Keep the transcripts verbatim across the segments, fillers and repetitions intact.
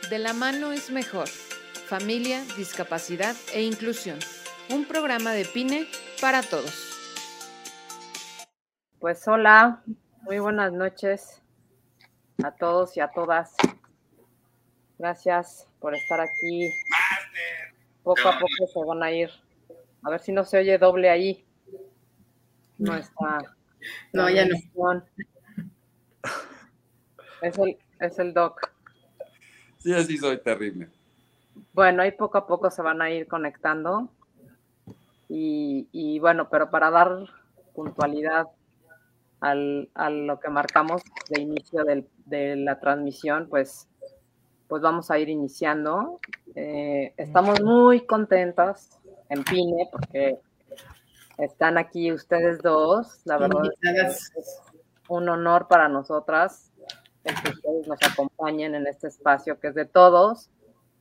De la mano es mejor. Familia, discapacidad e inclusión. Un programa de Pine para todos. Pues hola, muy buenas noches a todos y a todas. Gracias por estar aquí. Poco a poco se van a ir. A ver si no se oye doble ahí. Nuestra No, ya no. Es el, es el doc. Sí, así soy terrible. Bueno, ahí poco a poco se van a ir conectando. Y, y bueno, pero para dar puntualidad al, a lo que marcamos de inicio del, de la transmisión, pues, pues vamos a ir iniciando. Eh, estamos muy contentos en Pine porque están aquí ustedes dos. La verdad es, que es un honor para nosotras el que ustedes nos acompañen en este espacio que es de todos,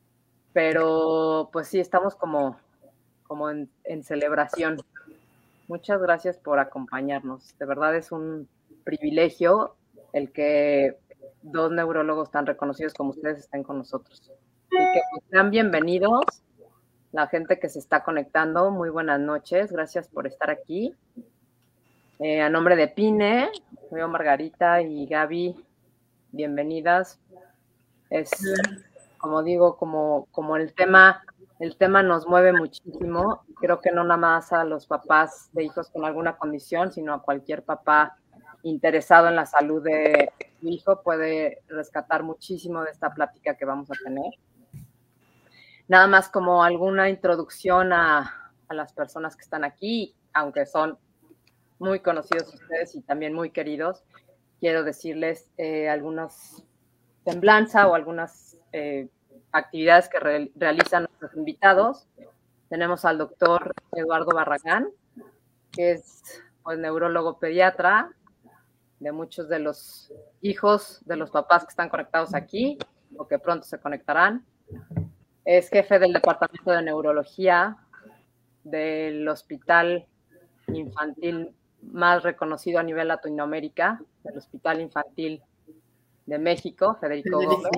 pero pues sí, estamos como, como en, en celebración. Muchas gracias por acompañarnos. De verdad es un privilegio el que dos neurólogos tan reconocidos como ustedes estén con nosotros. Así que pues, sean bienvenidos. La gente que se está conectando, muy buenas noches. Gracias por estar aquí. Eh, a nombre de Pine, soy Margarita y Gaby. Bienvenidas. Es, como digo, como, como el tema... El tema nos mueve muchísimo. Creo que no nada más a los papás de hijos con alguna condición, sino a cualquier papá interesado en la salud de su hijo puede rescatar muchísimo de esta plática que vamos a tener. Nada más como alguna introducción a, a las personas que están aquí, aunque son muy conocidos ustedes y también muy queridos, quiero decirles eh, algunas semblanza o algunas eh, actividades que re realizan nuestros invitados. Tenemos al doctor Eduardo Barragán, que es pues, neurólogo pediatra de muchos de los hijos de los papás que están conectados aquí o que pronto se conectarán. Es jefe del departamento de neurología del hospital infantil más reconocido a nivel Latinoamérica, del Hospital Infantil de México, Federico Gómez.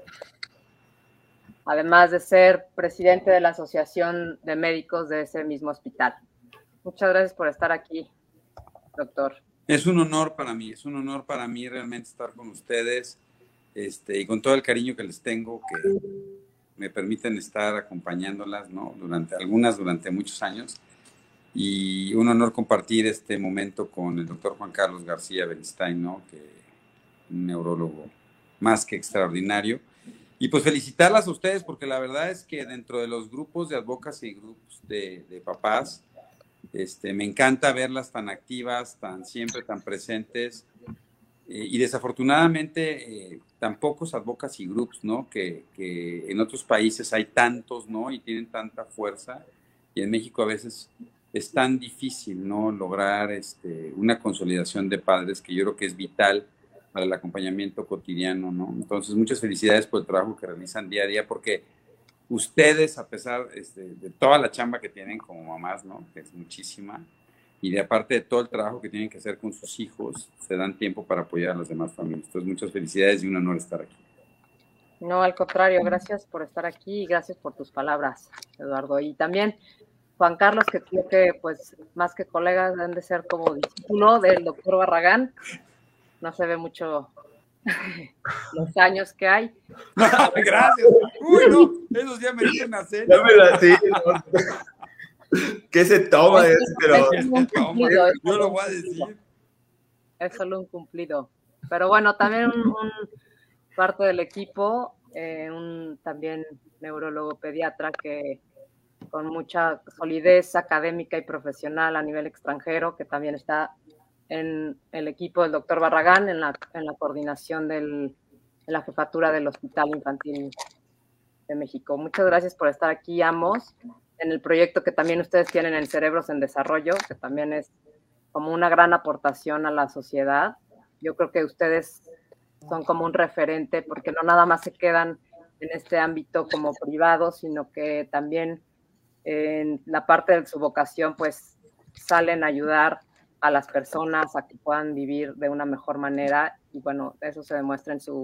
Además de ser presidente de la Asociación de Médicos de ese mismo hospital. Muchas gracias por estar aquí, doctor. Es un honor para mí, es un honor para mí realmente estar con ustedes este, y con todo el cariño que les tengo, que me permiten estar acompañándolas, ¿no? Durante algunas, durante muchos años. Y un honor compartir este momento con el doctor Juan Carlos García Beristain, ¿no? Que un neurólogo más que extraordinario. Y pues felicitarlas a ustedes porque la verdad es que dentro de los grupos de advocacy y grupos de, de papás, este, me encanta verlas tan activas, tan siempre tan presentes eh, y desafortunadamente eh, tan pocos advocacy groups, ¿no? Que, que en otros países hay tantos, ¿no? Y tienen tanta fuerza y en México a veces es tan difícil, ¿no? Lograr este, una consolidación de padres que yo creo que es vital para el acompañamiento cotidiano, ¿no? Entonces, muchas felicidades por el trabajo que realizan día a día, porque ustedes, a pesar este, de toda la chamba que tienen como mamás, ¿no? Que es muchísima, y de aparte de todo el trabajo que tienen que hacer con sus hijos, se dan tiempo para apoyar a las demás familias. Entonces, muchas felicidades y un honor estar aquí. No, al contrario, gracias por estar aquí y gracias por tus palabras, Eduardo. Y también Juan Carlos, que creo que, pues, más que colegas, deben de ser como discípulo del doctor Barragán. No se ve mucho los años que hay. No, gracias. Uy, no, esos ya me dicen a serio. Ya me la sí, ¿qué se toma? Es, es, pero... es un cumplido, es Yo lo voy a decir. Es solo un cumplido. Pero bueno, también un, un parte del equipo, eh, un también neurólogo pediatra que con mucha solidez académica y profesional a nivel extranjero, que también está en el equipo del doctor Barragán, en la, en la coordinación del, en la jefatura del Hospital Infantil de México. Muchas gracias por estar aquí ambos, en el proyecto que también ustedes tienen en Cerebros en Desarrollo, que también es como una gran aportación a la sociedad. Yo creo que ustedes son como un referente, porque no nada más se quedan en este ámbito como privado, sino que también en la parte de su vocación, pues salen a ayudar a las personas a que puedan vivir de una mejor manera y bueno, eso se demuestra en su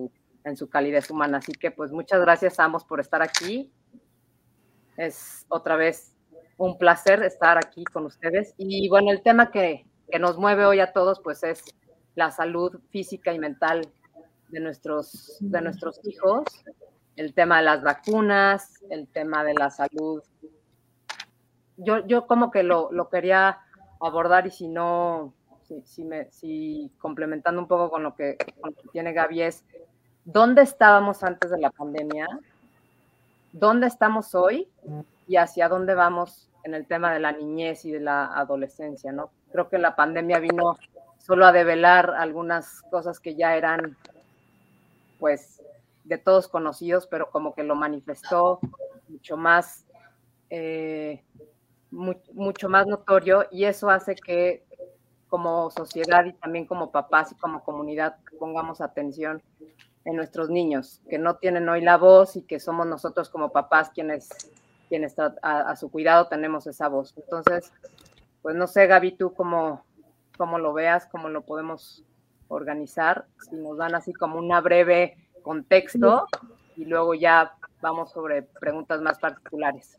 en su calidez humana. Así que pues muchas gracias a ambos por estar aquí. Es otra vez un placer estar aquí con ustedes. Y bueno, el tema que, que nos mueve hoy a todos pues es la salud física y mental de nuestros, de nuestros hijos, el tema de las vacunas, el tema de la salud. Yo, yo como que lo, lo quería abordar y si no, si, si, me, si complementando un poco con lo, que, con lo que tiene Gaby es, ¿dónde estábamos antes de la pandemia? ¿Dónde estamos hoy? Y hacia dónde vamos en el tema de la niñez y de la adolescencia, ¿no? Creo que la pandemia vino solo a develar algunas cosas que ya eran, pues, de todos conocidos, pero como que lo manifestó mucho más, eh, mu mucho más notorio, y eso hace que como sociedad y también como papás y como comunidad pongamos atención en nuestros niños, que no tienen hoy la voz y que somos nosotros como papás quienes, quienes a, a su cuidado tenemos esa voz. Entonces, pues no sé, Gaby, tú cómo, cómo lo veas, cómo lo podemos organizar, si nos dan así como una breve contexto y luego ya vamos sobre preguntas más particulares.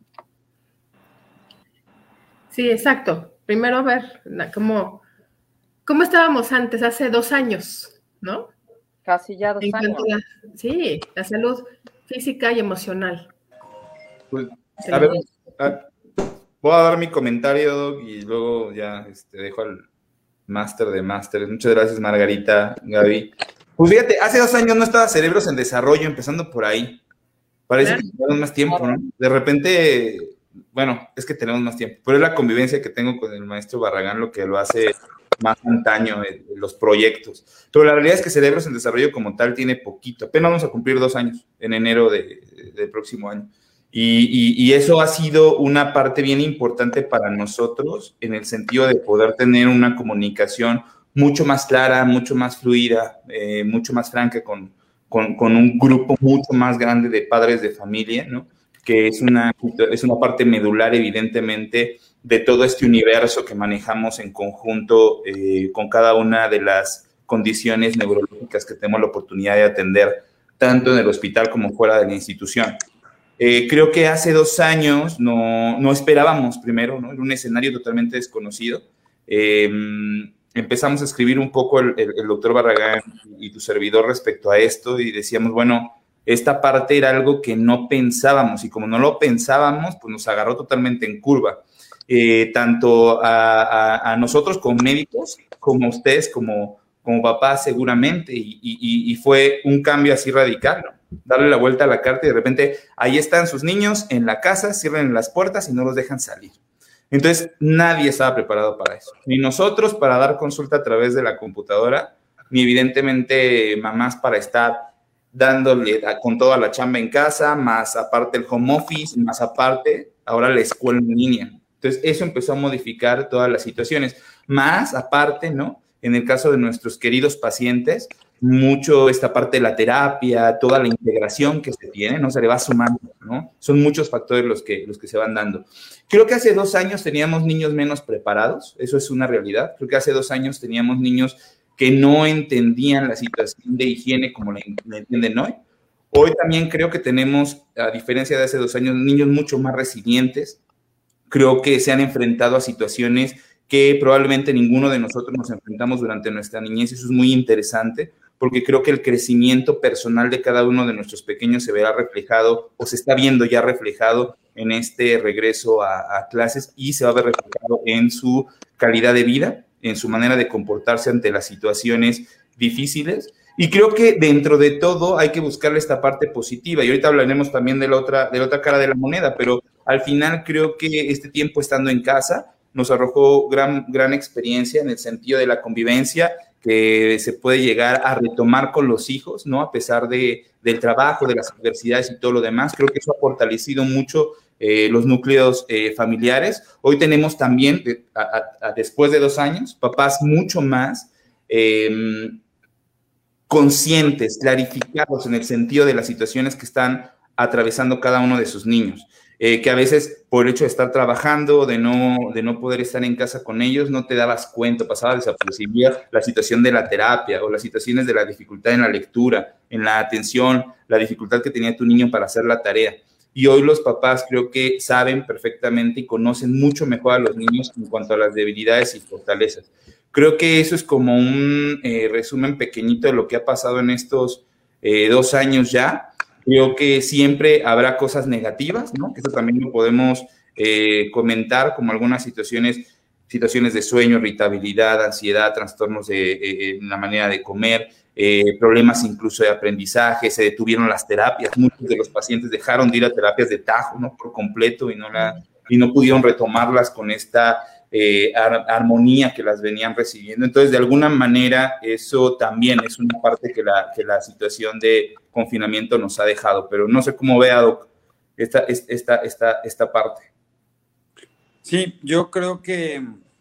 Sí, exacto. Primero a ver cómo, cómo estábamos antes, hace dos años, ¿no? Casi ya dos en años. La, sí, la salud física y emocional. Pues, a ver, a, voy a dar mi comentario y luego ya este, dejo al máster de másteres. Muchas gracias, Margarita, Gaby. Pues fíjate, hace dos años no estaba Cerebros en Desarrollo, empezando por ahí. Parece que tenemos más tiempo, ¿no? De repente, bueno, es que tenemos más tiempo, pero es la convivencia que tengo con el maestro Barragán lo que lo hace más antaño en los proyectos. Pero la realidad es que Cerebros en Desarrollo como tal tiene poquito. Apenas vamos a cumplir dos años en enero de, del próximo año. Y, y, y eso ha sido una parte bien importante para nosotros en el sentido de poder tener una comunicación mucho más clara, mucho más fluida, eh, mucho más franca con, con, con un grupo mucho más grande de padres de familia, ¿no? Que es una, es una parte medular, evidentemente, de todo este universo que manejamos en conjunto eh, con cada una de las condiciones neurológicas que tenemos la oportunidad de atender, tanto en el hospital como fuera de la institución. Eh, creo que hace dos años no, no esperábamos primero, ¿no? Era un escenario totalmente desconocido. Eh, empezamos a escribir un poco el, el, el doctor Barragán y tu servidor respecto a esto y decíamos, bueno, esta parte era algo que no pensábamos y como no lo pensábamos, pues nos agarró totalmente en curva. Eh, tanto a, a, a nosotros como médicos, como a ustedes como, como papás seguramente, y, y, y fue un cambio así radical, ¿no? Darle la vuelta a la carta y de repente ahí están sus niños en la casa, cierran las puertas y no los dejan salir. Entonces nadie estaba preparado para eso, ni nosotros para dar consulta a través de la computadora, ni evidentemente mamás para estar dándole con toda la chamba en casa, más aparte el home office, más aparte ahora la escuela en línea. Entonces, eso empezó a modificar todas las situaciones. Más aparte, ¿no? En el caso de nuestros queridos pacientes, mucho esta parte de la terapia, toda la integración que se tiene, ¿no? Se le va sumando, ¿no? Son muchos factores los que, los que se van dando. Creo que hace dos años teníamos niños menos preparados, eso es una realidad. Creo que hace dos años teníamos niños que no entendían la situación de higiene como la, la entienden hoy. Hoy también creo que tenemos, a diferencia de hace dos años, niños mucho más resilientes. Creo que se han enfrentado a situaciones que probablemente ninguno de nosotros nos enfrentamos durante nuestra niñez. Eso es muy interesante, porque creo que el crecimiento personal de cada uno de nuestros pequeños se verá reflejado o se está viendo ya reflejado en este regreso a, a clases y se va a ver reflejado en su calidad de vida, en su manera de comportarse ante las situaciones difíciles. Y creo que dentro de todo hay que buscarle esta parte positiva. Y ahorita hablaremos también de la otra, de la otra cara de la moneda, pero al final creo que este tiempo estando en casa nos arrojó gran, gran experiencia en el sentido de la convivencia que se puede llegar a retomar con los hijos, ¿no? A pesar de, del trabajo, de las universidades y todo lo demás. Creo que eso ha fortalecido mucho eh, los núcleos eh, familiares. Hoy tenemos también, a, a, a, después de dos años, papás mucho más eh, conscientes, clarificados en el sentido de las situaciones que están atravesando cada uno de sus niños. eh, que a veces por el hecho de estar trabajando, de no, de no poder estar en casa con ellos, no te dabas cuenta, pasaba desapercibida la situación de la terapia o las situaciones de la dificultad en la lectura, en la atención, la dificultad que tenía tu niño para hacer la tarea. Y hoy los papás creo que saben perfectamente y conocen mucho mejor a los niños en cuanto a las debilidades y fortalezas. Creo que eso es como un eh, resumen pequeñito de lo que ha pasado en estos eh, dos años ya. Creo que siempre habrá cosas negativas, ¿no? Eso también lo podemos eh, comentar, como algunas situaciones, situaciones de sueño, irritabilidad, ansiedad, trastornos de, eh, en la manera de comer, eh, problemas incluso de aprendizaje, se detuvieron las terapias, muchos de los pacientes dejaron de ir a terapias de tajo, ¿no? Por completo y no, la, y no pudieron retomarlas con esta eh, ar armonía que las venían recibiendo. Entonces, de alguna manera, eso también es una parte que la, que la situación de confinamiento nos ha dejado, pero no sé cómo vea, Doc, esta, esta, esta, esta parte. Sí, yo creo que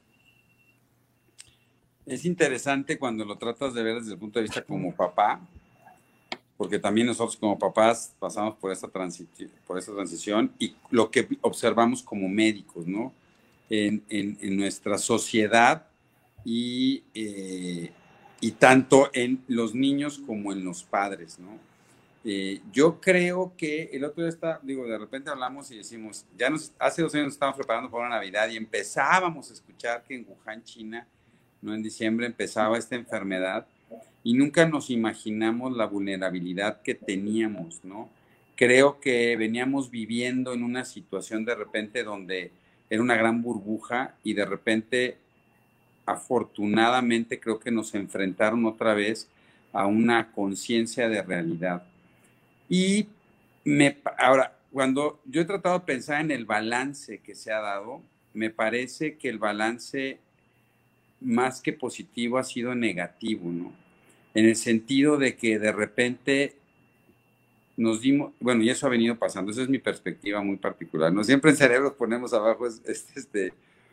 es interesante cuando lo tratas de ver desde el punto de vista como papá, porque también nosotros como papás pasamos por esta, transi por esta transición y lo que observamos como médicos, ¿no? En, en, en nuestra sociedad y, eh, y tanto en los niños como en los padres, ¿no? Eh, yo creo que el otro día está, digo, de repente hablamos y decimos, ya nos, hace dos años nos estábamos preparando para una Navidad y empezábamos a escuchar que en Wuhan, China, no en diciembre, empezaba esta enfermedad y nunca nos imaginamos la vulnerabilidad que teníamos, ¿no? Creo que veníamos viviendo en una situación de repente donde era una gran burbuja y de repente, afortunadamente, creo que nos enfrentaron otra vez a una conciencia de realidad. Y me, ahora, cuando yo he tratado de pensar en el balance que se ha dado, me parece que el balance más que positivo ha sido negativo, ¿no? En el sentido de que de repente nos dimos, bueno, y eso ha venido pasando, esa es mi perspectiva muy particular, ¿no? Siempre en cerebros ponemos abajo, es, es, este,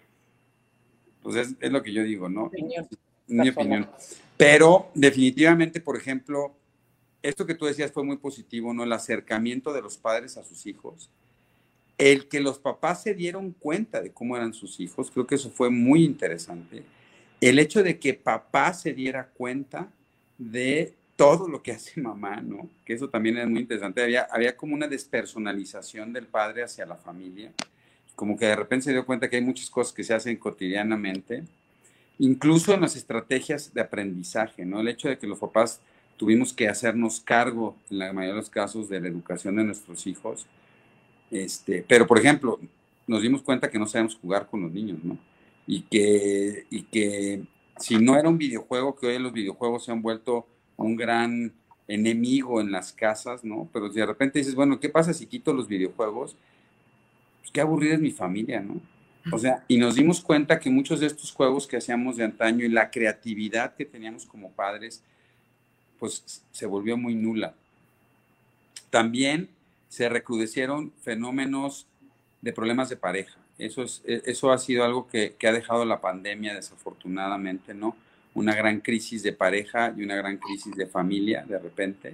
pues es, es lo que yo digo, ¿no? Opinión. Mi opinión. Pero definitivamente, por ejemplo, esto que tú decías fue muy positivo, ¿no? El acercamiento de los padres a sus hijos. El que los papás se dieron cuenta de cómo eran sus hijos, creo que eso fue muy interesante. El hecho de que papá se diera cuenta de todo lo que hace mamá, ¿no? Que eso también es muy interesante. Había, había como una despersonalización del padre hacia la familia. Como que de repente se dio cuenta que hay muchas cosas que se hacen cotidianamente, incluso en las estrategias de aprendizaje, ¿no? El hecho de que los papás tuvimos que hacernos cargo, en la mayoría de los casos, de la educación de nuestros hijos. Este, pero, por ejemplo, nos dimos cuenta que no sabemos jugar con los niños, ¿no? Y que, y que si no era un videojuego, que hoy los videojuegos se han vuelto un gran enemigo en las casas, ¿no? Pero si de repente dices, bueno, ¿qué pasa si quito los videojuegos? Pues qué aburrida es mi familia, ¿no? O sea, y nos dimos cuenta que muchos de estos juegos que hacíamos de antaño y la creatividad que teníamos como padres, pues se volvió muy nula. También se recrudecieron fenómenos de problemas de pareja. Eso, es, eso ha sido algo que, que ha dejado la pandemia, desafortunadamente, ¿no? Una gran crisis de pareja y una gran crisis de familia, de repente.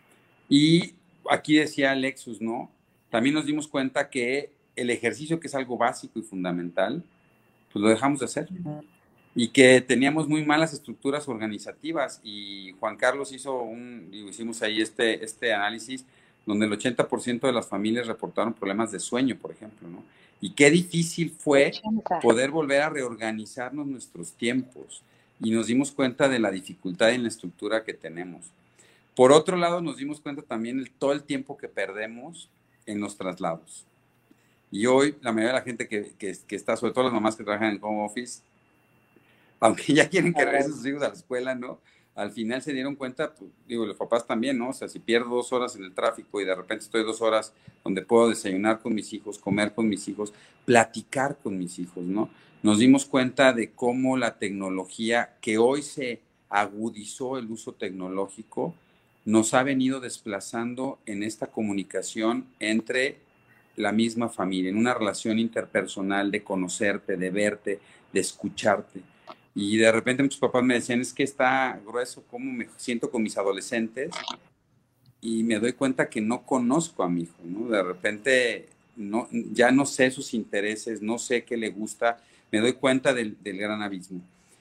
Y aquí decía Alexus, ¿no? También nos dimos cuenta que el ejercicio, que es algo básico y fundamental, pues lo dejamos de hacer. Y que teníamos muy malas estructuras organizativas. Y Juan Carlos hizo un, digo, hicimos ahí este, este análisis, donde el ochenta por ciento de las familias reportaron problemas de sueño, por ejemplo, ¿no? Y qué difícil fue poder volver a reorganizarnos nuestros tiempos. Y nos dimos cuenta de la dificultad en la estructura que tenemos. Por otro lado, nos dimos cuenta también de todo el tiempo que perdemos en los traslados. Y hoy, la mayoría de la gente que, que, que está, sobre todo las mamás que trabajan en home office, aunque ya quieren que regresen sus hijos a la escuela, ¿no? Al final se dieron cuenta, pues, digo, los papás también, ¿no? O sea, si pierdo dos horas en el tráfico y de repente estoy dos horas donde puedo desayunar con mis hijos, comer con mis hijos, platicar con mis hijos, ¿no? Nos dimos cuenta de cómo la tecnología, que hoy se agudizó el uso tecnológico, nos ha venido desplazando en esta comunicación entre la misma familia, en una relación interpersonal de conocerte, de verte, de escucharte. Y de repente muchos papás me decían, es que está grueso cómo me siento con mis adolescentes, y me doy cuenta que no conozco a mi hijo, ¿no? De repente no, ya no sé sus intereses, no sé qué le gusta, me doy cuenta del, del gran abismo.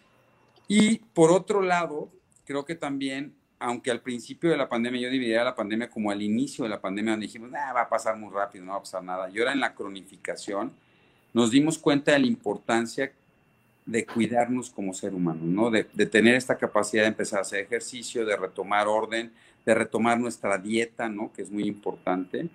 Y por otro lado, creo que también, aunque al principio de la pandemia yo dividía la pandemia como al inicio de la pandemia, donde dijimos, nah, va a pasar muy rápido, no va a pasar nada. Y ahora en la cronificación nos dimos cuenta de la importancia de cuidarnos como ser humano, ¿no? De, de tener esta capacidad de empezar a hacer ejercicio, de retomar orden, de retomar nuestra dieta, ¿no? Que es muy importante.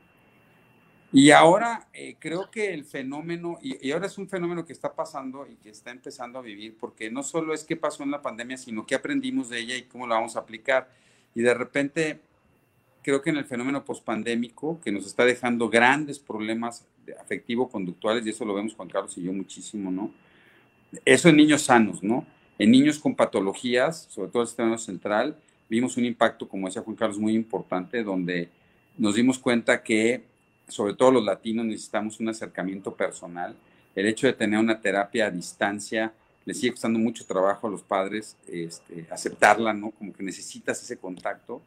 Y ahora eh, creo que el fenómeno, y, y ahora es un fenómeno que está pasando y que está empezando a vivir, porque no solo es qué pasó en la pandemia, sino qué aprendimos de ella y cómo la vamos a aplicar. Y de repente, creo que en el fenómeno pospandémico, que nos está dejando grandes problemas afectivo-conductuales, y eso lo vemos Juan Carlos y yo muchísimo, ¿no? Eso en niños sanos, ¿no? En niños con patologías, sobre todo el sistema nervioso central, vimos un impacto, como decía Juan Carlos, muy importante, donde nos dimos cuenta que, sobre todo los latinos, necesitamos un acercamiento personal. El hecho de tener una terapia a distancia le sigue costando mucho trabajo a los padres este, aceptarla, ¿no? Como que necesitas ese contacto.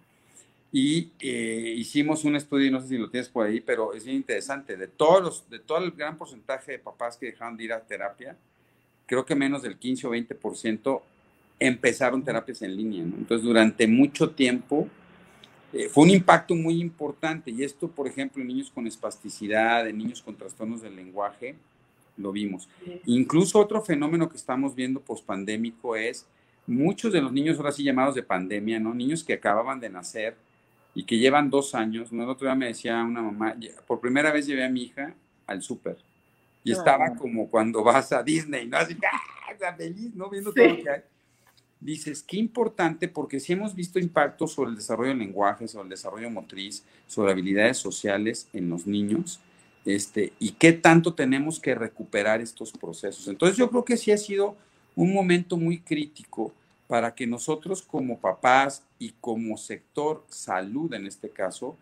Y eh, hicimos un estudio, no sé si lo tienes por ahí, pero es bien interesante. De, todos los, de todo el gran porcentaje de papás que dejaron de ir a terapia, creo que menos del quince o veinte por ciento empezaron terapias en línea, ¿no? Entonces, durante mucho tiempo eh, fue un impacto muy importante. Y esto, por ejemplo, en niños con espasticidad, en niños con trastornos del lenguaje, lo vimos. Sí. Incluso otro fenómeno que estamos viendo pospandémico es muchos de los niños ahora sí llamados de pandemia, ¿no? Niños que acababan de nacer y que llevan dos años, ¿no? El otro día me decía una mamá, por primera vez llevé a mi hija al súper. Y estaba oh. como cuando vas a Disney, ¿no? Así, ¡ah! Feliz, ¿no? Viendo sí. todo lo que hay. Dices, qué importante, porque sí hemos visto impactos sobre el desarrollo del lenguaje, sobre el desarrollo motriz, sobre habilidades sociales en los niños, este, y qué tanto tenemos que recuperar estos procesos. Entonces yo creo que sí ha sido un momento muy crítico para que nosotros como papás y como sector salud en este caso,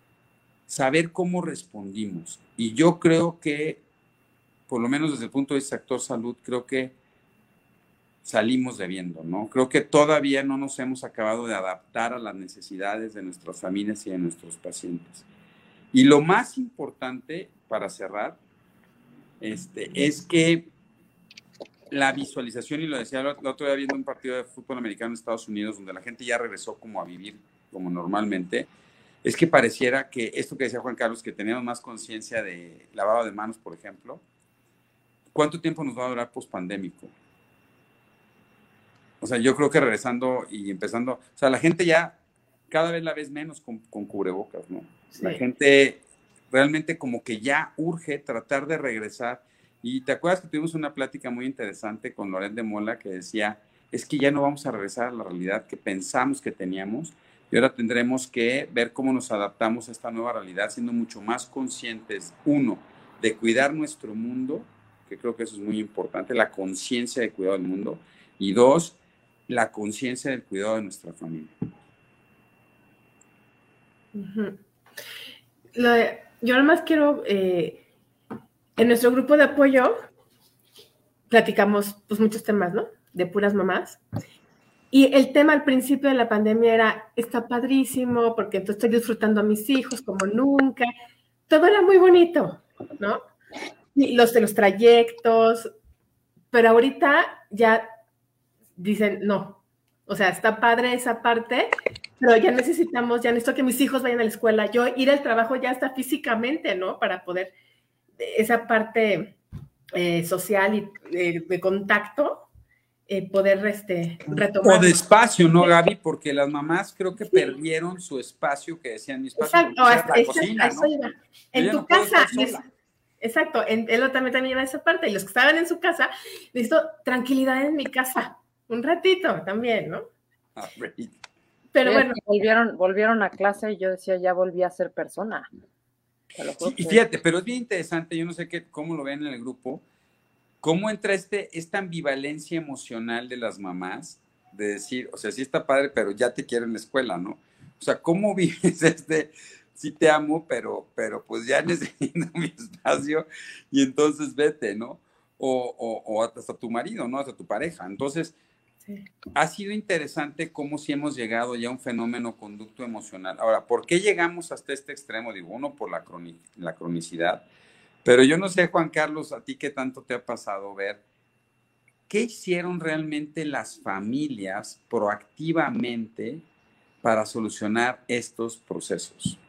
saber cómo respondimos. Y yo creo que por lo menos desde el punto de vista del sector salud, creo que salimos debiendo, ¿no? Creo que todavía no nos hemos acabado de adaptar a las necesidades de nuestras familias y de nuestros pacientes. Y lo más importante, para cerrar, este, es que la visualización, y lo decía el otro día viendo un partido de fútbol americano en Estados Unidos, donde la gente ya regresó como a vivir como normalmente, es que pareciera que esto que decía Juan Carlos, que teníamos más conciencia de lavado de manos, por ejemplo, ¿cuánto tiempo nos va a durar pospandémico? O sea, yo creo que regresando y empezando, o sea, la gente ya cada vez la ves menos con, con cubrebocas, ¿no? Sí. La gente realmente como que ya urge tratar de regresar. Y te acuerdas que tuvimos una plática muy interesante con Loret de Mola que decía, es que ya no vamos a regresar a la realidad que pensamos que teníamos y ahora tendremos que ver cómo nos adaptamos a esta nueva realidad, siendo mucho más conscientes, uno, de cuidar nuestro mundo, que creo que eso es muy importante, la conciencia de cuidado del mundo, y dos, la conciencia del cuidado de nuestra familia. Uh-huh. Lo de, yo nada más quiero, eh, en nuestro grupo de apoyo, platicamos pues muchos temas, ¿no? De puras mamás. Y el tema al principio de la pandemia era, está padrísimo, porque entonces estoy disfrutando a mis hijos como nunca. Todo era muy bonito, ¿no? Y los de los trayectos, pero ahorita ya dicen, no, o sea, está padre esa parte, pero ya necesitamos, ya necesito que mis hijos vayan a la escuela, yo ir al trabajo ya está físicamente, ¿no? Para poder, esa parte eh, social y eh, de contacto, eh, poder este, retomar. O de espacio, ¿no, Gaby? Porque las mamás creo que sí. perdieron su espacio, que decían, mi espacio. Exacto, hasta, la cocina, ¿no? Iba. En tu no casa, exacto, en, él también, también iba a esa parte, y los que estaban en su casa, necesito tranquilidad en mi casa. Un ratito también, ¿no? Ah, pero bueno. Volvieron, volvieron a clase y yo decía, ya volví a ser persona. Sí, y fíjate, pero es bien interesante, yo no sé qué, cómo lo ven en el grupo, cómo entra este, esta ambivalencia emocional de las mamás, de decir, o sea, sí está padre, pero ya te quiero en la escuela, ¿no? O sea, ¿cómo vives este, sí te amo, pero, pero pues ya necesito mi espacio y entonces vete, ¿no? O, o, o hasta tu marido, ¿no? Hasta tu pareja. Entonces, sí. Ha sido interesante cómo sí hemos llegado ya a un fenómeno conducto emocional. Ahora, ¿por qué llegamos hasta este extremo? Digo, uno, por la, croni la cronicidad, Pero yo no sé, Juan Carlos, a ti qué tanto te ha pasado ver, ¿qué hicieron realmente las familias proactivamente para solucionar estos procesos?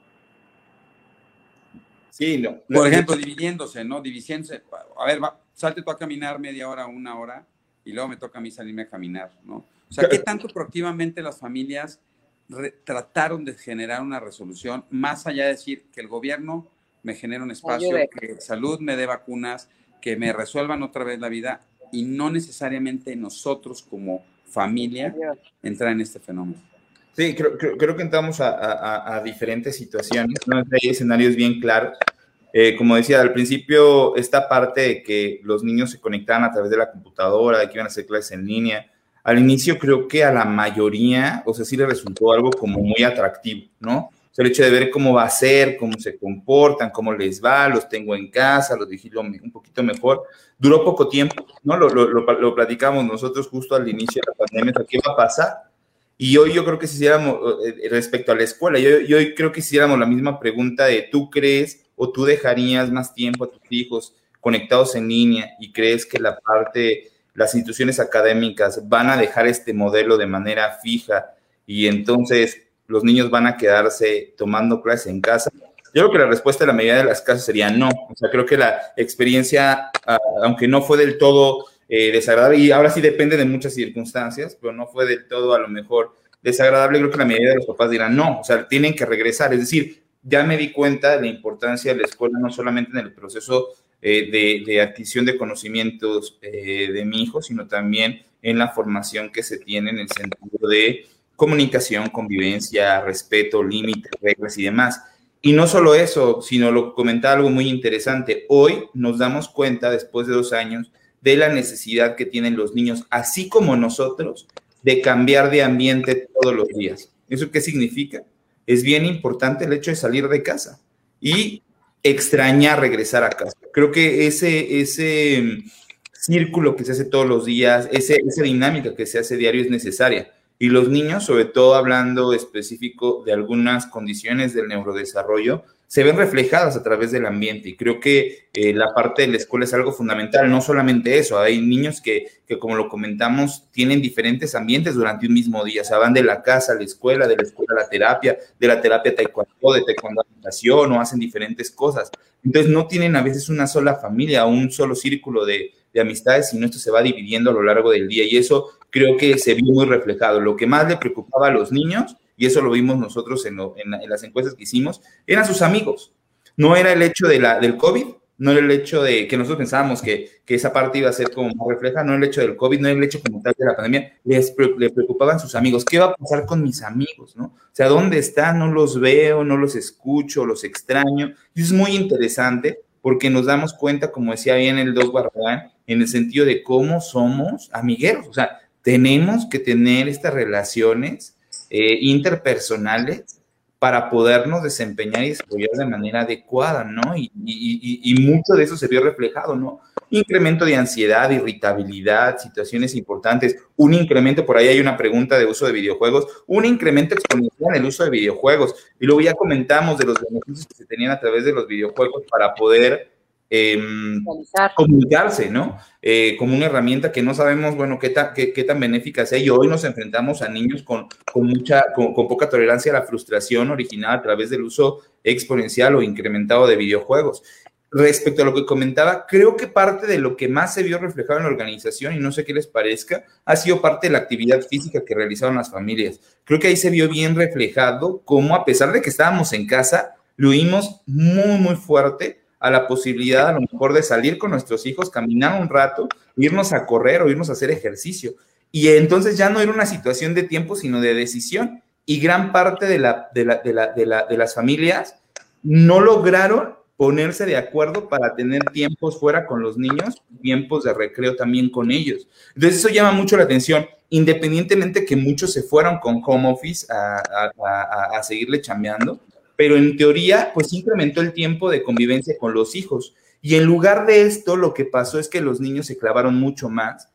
Sí, no. Por ejemplo, dividiéndose, ¿no? Dividiéndose. A ver, va, salte tú a caminar media hora, una hora, y luego me toca a mí salirme a caminar, ¿no? O sea, ¿qué tanto proactivamente las familias re- trataron de generar una resolución, más allá de decir que el gobierno me genere un espacio, Ayude. que salud me dé vacunas, que me resuelvan otra vez la vida, y no necesariamente nosotros como familia entrar en este fenómeno? Sí, creo, creo, creo que entramos a, a, a diferentes situaciones, ¿no? Hay escenarios bien claros. Eh, como decía, al principio, esta parte de que los niños se conectaban a través de la computadora, de que iban a hacer clases en línea, al inicio creo que a la mayoría, o sea, sí le resultó algo como muy atractivo, ¿no? O sea, el hecho de ver cómo va a ser, cómo se comportan, cómo les va, los tengo en casa, los vigilo un poquito mejor. Duró poco tiempo, ¿no? Lo, lo, lo, lo platicamos nosotros justo al inicio de la pandemia, ¿qué va a pasar? Y hoy yo creo que si hiciéramos, respecto a la escuela, yo, yo hoy creo que si hiciéramos la misma pregunta de ¿tú crees o tú dejarías más tiempo a tus hijos conectados en línea y crees que la parte, las instituciones académicas van a dejar este modelo de manera fija y entonces los niños van a quedarse tomando clases en casa? Yo creo que la respuesta de la mayoría de las casos sería no. O sea, creo que la experiencia, aunque no fue del todo Eh, desagradable, y ahora sí depende de muchas circunstancias, pero no fue del todo a lo mejor desagradable, creo que la mayoría de los papás dirán no, o sea, tienen que regresar, es decir, ya me di cuenta de la importancia de la escuela, no solamente en el proceso eh, de, de adquisición de conocimientos eh, de mi hijo, sino también en la formación que se tiene en el sentido de comunicación, convivencia, respeto, límites, reglas y demás. Y no solo eso, sino lo comentaba algo muy interesante, hoy nos damos cuenta, después de dos años, de la necesidad que tienen los niños, así como nosotros, de cambiar de ambiente todos los días. ¿Eso qué significa? Es bien importante el hecho de salir de casa y extrañar regresar a casa. Creo que ese, ese círculo que se hace todos los días, ese, esa dinámica que se hace diario es necesaria. Y los niños, sobre todo hablando específico de algunas condiciones del neurodesarrollo, se ven reflejadas a través del ambiente y creo que eh, la parte de la escuela es algo fundamental, no solamente eso, hay niños que, que como lo comentamos, tienen diferentes ambientes durante un mismo día, o sea, van de la casa a la escuela, de la escuela a la terapia, de la terapia a taekwondo, de taekwondo a natación, o hacen diferentes cosas, entonces no tienen a veces una sola familia, un solo círculo de, de amistades, sino esto se va dividiendo a lo largo del día y eso creo que se vio muy reflejado. Lo que más le preocupaba a los niños, y eso lo vimos nosotros en, lo, en, la, en las encuestas que hicimos, eran sus amigos. No era el hecho de la, del COVID, no era el hecho de que nosotros pensábamos que, que esa parte iba a ser como más reflejada, no era el hecho del COVID, no era el hecho como tal de la pandemia, les, les preocupaban sus amigos. ¿Qué va a pasar con mis amigos? ¿No? O sea, ¿dónde están? No los veo, no los escucho, los extraño. Y es muy interesante porque nos damos cuenta, como decía bien el Doc Barragán, en el sentido de cómo somos amigueros. O sea, tenemos que tener estas relaciones eh, interpersonales para podernos desempeñar y desarrollar de manera adecuada, ¿no? Y, y, y mucho de eso se vio reflejado, ¿no? Incremento de ansiedad, irritabilidad, situaciones importantes, un incremento, por ahí hay una pregunta de uso de videojuegos, un incremento exponencial en el uso de videojuegos. Y luego ya comentamos de los beneficios que se tenían a través de los videojuegos para poder Eh, comunicarse, ¿no? Eh, como una herramienta que no sabemos, bueno, qué, ta, qué, qué tan benéfica sea, y hoy nos enfrentamos a niños con, con mucha, con, con poca tolerancia a la frustración originada a través del uso exponencial o incrementado de videojuegos. Respecto a lo que comentaba, creo que parte de lo que más se vio reflejado en la organización, y no sé qué les parezca, ha sido parte de la actividad física que realizaron las familias. Creo que ahí se vio bien reflejado cómo, a pesar de que estábamos en casa, lo vimos muy, muy fuerte a la posibilidad a lo mejor de salir con nuestros hijos, caminar un rato, irnos a correr o irnos a hacer ejercicio. Y entonces ya no era una situación de tiempo, sino de decisión. Y gran parte de, la, de, la, de, la, de, la, de las familias no lograron ponerse de acuerdo para tener tiempos fuera con los niños, tiempos de recreo también con ellos. Entonces eso llama mucho la atención, independientemente que muchos se fueron con home office a, a, a, a seguirle chambeando, pero en teoría, pues incrementó el tiempo de convivencia con los hijos. Y en lugar de esto, lo que pasó es que los niños se clavaron mucho más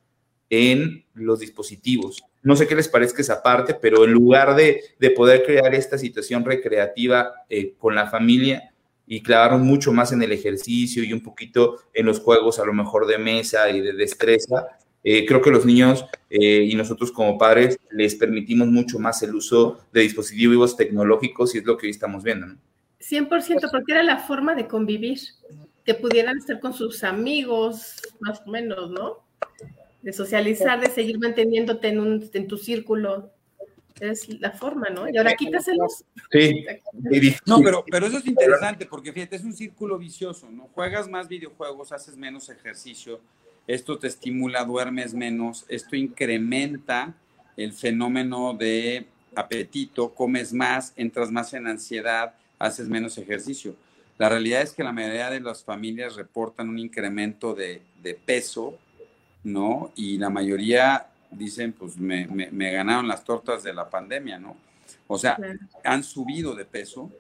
en los dispositivos. No sé qué les parezca esa parte, pero en lugar de, de poder crear esta situación recreativa eh, con la familia, y clavaron mucho más en el ejercicio y un poquito en los juegos a lo mejor de mesa y de destreza. Eh, creo que los niños eh, y nosotros como padres les permitimos mucho más el uso de dispositivos tecnológicos y es lo que hoy estamos viendo, ¿no? cien por ciento, porque era la forma de convivir, que pudieran estar con sus amigos, más o menos, ¿no? De socializar, de seguir manteniéndote en, un, en tu círculo. Es la forma, ¿no? Y ahora quítaselos. Sí. No, pero, pero eso es interesante, porque fíjate, es un círculo vicioso, ¿no? Juegas más videojuegos, haces menos ejercicio, esto te estimula, duermes menos, esto incrementa el fenómeno de apetito, comes más, entras más en ansiedad, haces menos ejercicio. La realidad es que la mayoría de las familias reportan un incremento de, de peso, ¿no? Y la mayoría dicen, pues me, me, me ganaron las tortas de la pandemia, ¿no? O sea, claro, han subido de peso,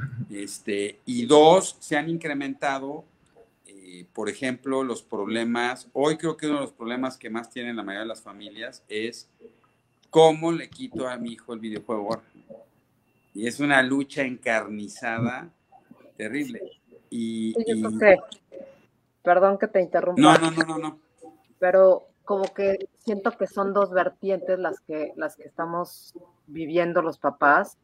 este, y dos, se han incrementado, eh, por ejemplo, los problemas. Hoy creo que uno de los problemas que más tienen la mayoría de las familias es cómo le quito a mi hijo el videojuego. Y es una lucha encarnizada terrible. Y, sí, yo y... creo que, perdón que te interrumpa. No, no, no, no, no. Pero como que siento que son dos vertientes las que, las que estamos viviendo los papás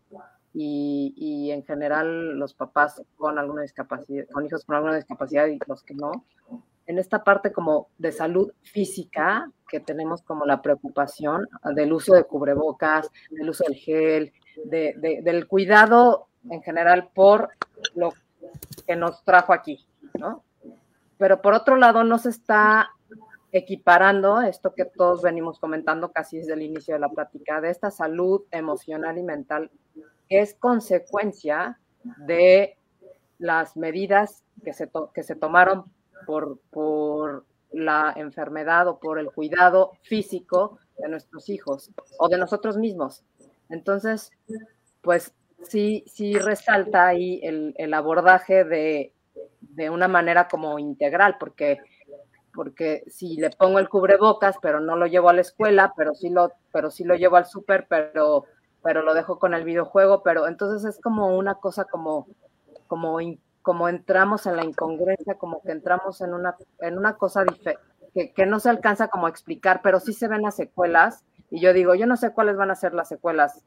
y, y en general los papás con alguna discapacidad, con hijos con alguna discapacidad y los que no. En esta parte como de salud física, que tenemos como la preocupación del uso de cubrebocas, del uso del gel, de, de, del cuidado en general por lo que nos trajo aquí, ¿no? Pero por otro lado no se está equiparando esto que todos venimos comentando casi desde el inicio de la plática, de esta salud emocional y mental, que es consecuencia de las medidas que se, to- que se tomaron por, por la enfermedad o por el cuidado físico de nuestros hijos o de nosotros mismos. Entonces, pues sí, sí resalta ahí el, el abordaje de, de una manera como integral, porque, porque si le pongo el cubrebocas, pero no lo llevo a la escuela, pero sí lo, pero sí lo llevo al súper, pero, pero lo dejo con el videojuego, pero entonces es como una cosa como, como, como entramos en la incongruencia, como que entramos en una, en una cosa dife- que, que no se alcanza como a explicar, pero sí se ven las secuelas, y yo digo, yo no sé cuáles van a ser las secuelas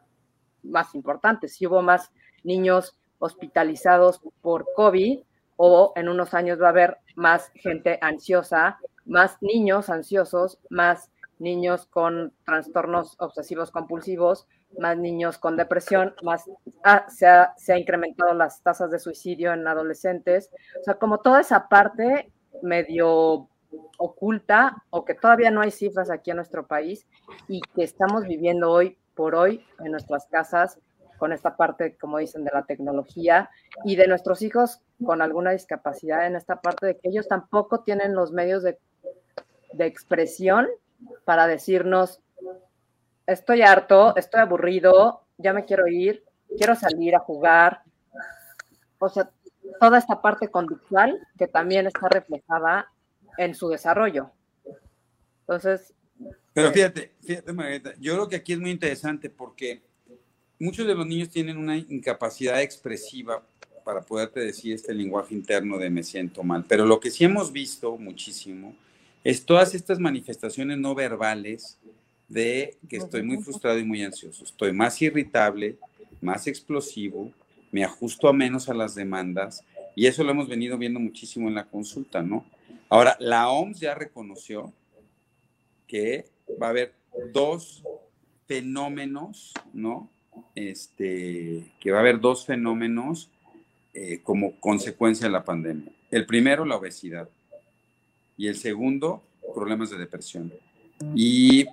más importantes, si hubo más niños hospitalizados por COVID o en unos años va a haber más gente ansiosa, más niños ansiosos, más niños con trastornos obsesivos compulsivos, más niños con depresión, más ah, se, ha, se ha incrementado las tasas de suicidio en adolescentes, o sea, como toda esa parte medio oculta o que todavía no hay cifras aquí en nuestro país y que estamos viviendo hoy por hoy en nuestras casas con esta parte, como dicen, de la tecnología y de nuestros hijos con alguna discapacidad en esta parte de que ellos tampoco tienen los medios de, de expresión para decirnos, estoy harto, estoy aburrido, ya me quiero ir, quiero salir a jugar. O sea, toda esta parte conductual que también está reflejada en su desarrollo. Entonces... Pero fíjate, fíjate, Margarita, yo creo que aquí es muy interesante porque muchos de los niños tienen una incapacidad expresiva para poderte decir este lenguaje interno de me siento mal. Pero lo que sí hemos visto muchísimo es todas estas manifestaciones no verbales de que estoy muy frustrado y muy ansioso. Estoy más irritable, más explosivo, me ajusto a menos a las demandas y eso lo hemos venido viendo muchísimo en la consulta, ¿no? Ahora, la O M S ya reconoció que va a haber dos fenómenos, ¿no? Este, que va a haber dos fenómenos eh, como consecuencia de la pandemia. El primero, la obesidad. Y el segundo, problemas de depresión. Y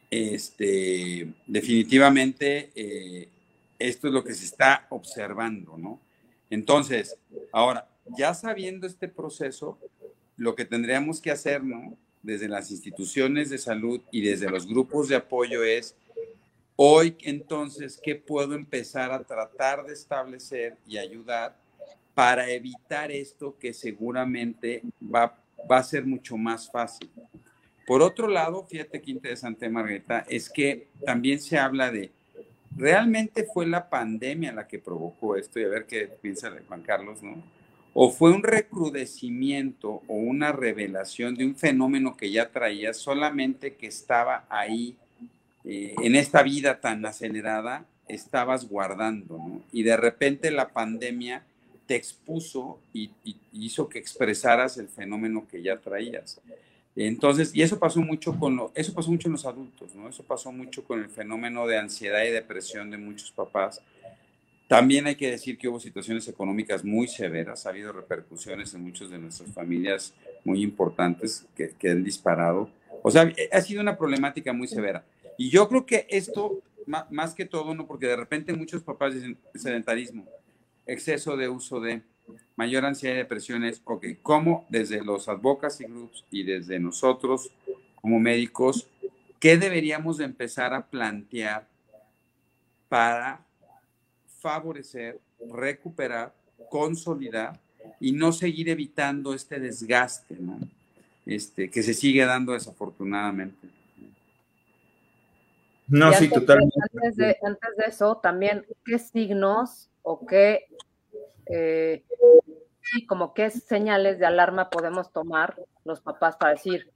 este, definitivamente eh, esto es lo que se está observando, ¿no? Entonces, ahora, ya sabiendo este proceso, lo que tendríamos que hacer, ¿no?, desde las instituciones de salud y desde los grupos de apoyo es, hoy entonces, ¿qué puedo empezar a tratar de establecer y ayudar para evitar esto que seguramente va, va a ser mucho más fácil? Por otro lado, fíjate qué interesante, Margarita, es que también se habla de ¿realmente fue la pandemia la que provocó esto? Y a ver qué piensa Juan Carlos, ¿no? ¿O fue un recrudecimiento o una revelación de un fenómeno que ya traía, solamente que estaba ahí, eh, en esta vida tan acelerada, estabas guardando, ¿no? Y de repente la pandemia te expuso y, y hizo que expresaras el fenómeno que ya traías. Entonces, y eso pasó mucho con lo, eso pasó mucho en los adultos, ¿no? Eso pasó mucho con el fenómeno de ansiedad y depresión de muchos papás. También hay que decir que hubo situaciones económicas muy severas, ha habido repercusiones en muchas de nuestras familias muy importantes que, que han disparado. O sea, ha sido una problemática muy severa. Y yo creo que esto, más que todo, ¿no? Porque de repente muchos papás dicen sedentarismo, exceso de uso de, mayor ansiedad y depresiones, ok, ¿cómo desde los advocacy groups y desde nosotros como médicos, qué deberíamos de empezar a plantear para favorecer, recuperar, consolidar y no seguir evitando este desgaste, ¿no? Este, que se sigue dando desafortunadamente? No, y sí, antes, totalmente. Antes de, antes de eso, también, ¿qué signos o qué, eh, sí, como qué señales de alarma podemos tomar los papás para decir,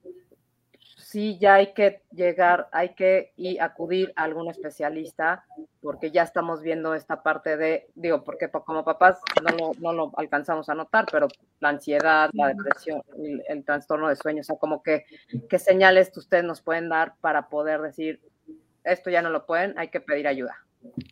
sí, ya hay que llegar, hay que y acudir a algún especialista, porque ya estamos viendo esta parte de, digo, porque como papás no lo, no lo alcanzamos a notar, pero la ansiedad, la depresión, el, el trastorno de sueño, o sea, como que, ¿qué señales ustedes nos pueden dar para poder decir, esto ya no lo pueden, hay que pedir ayuda?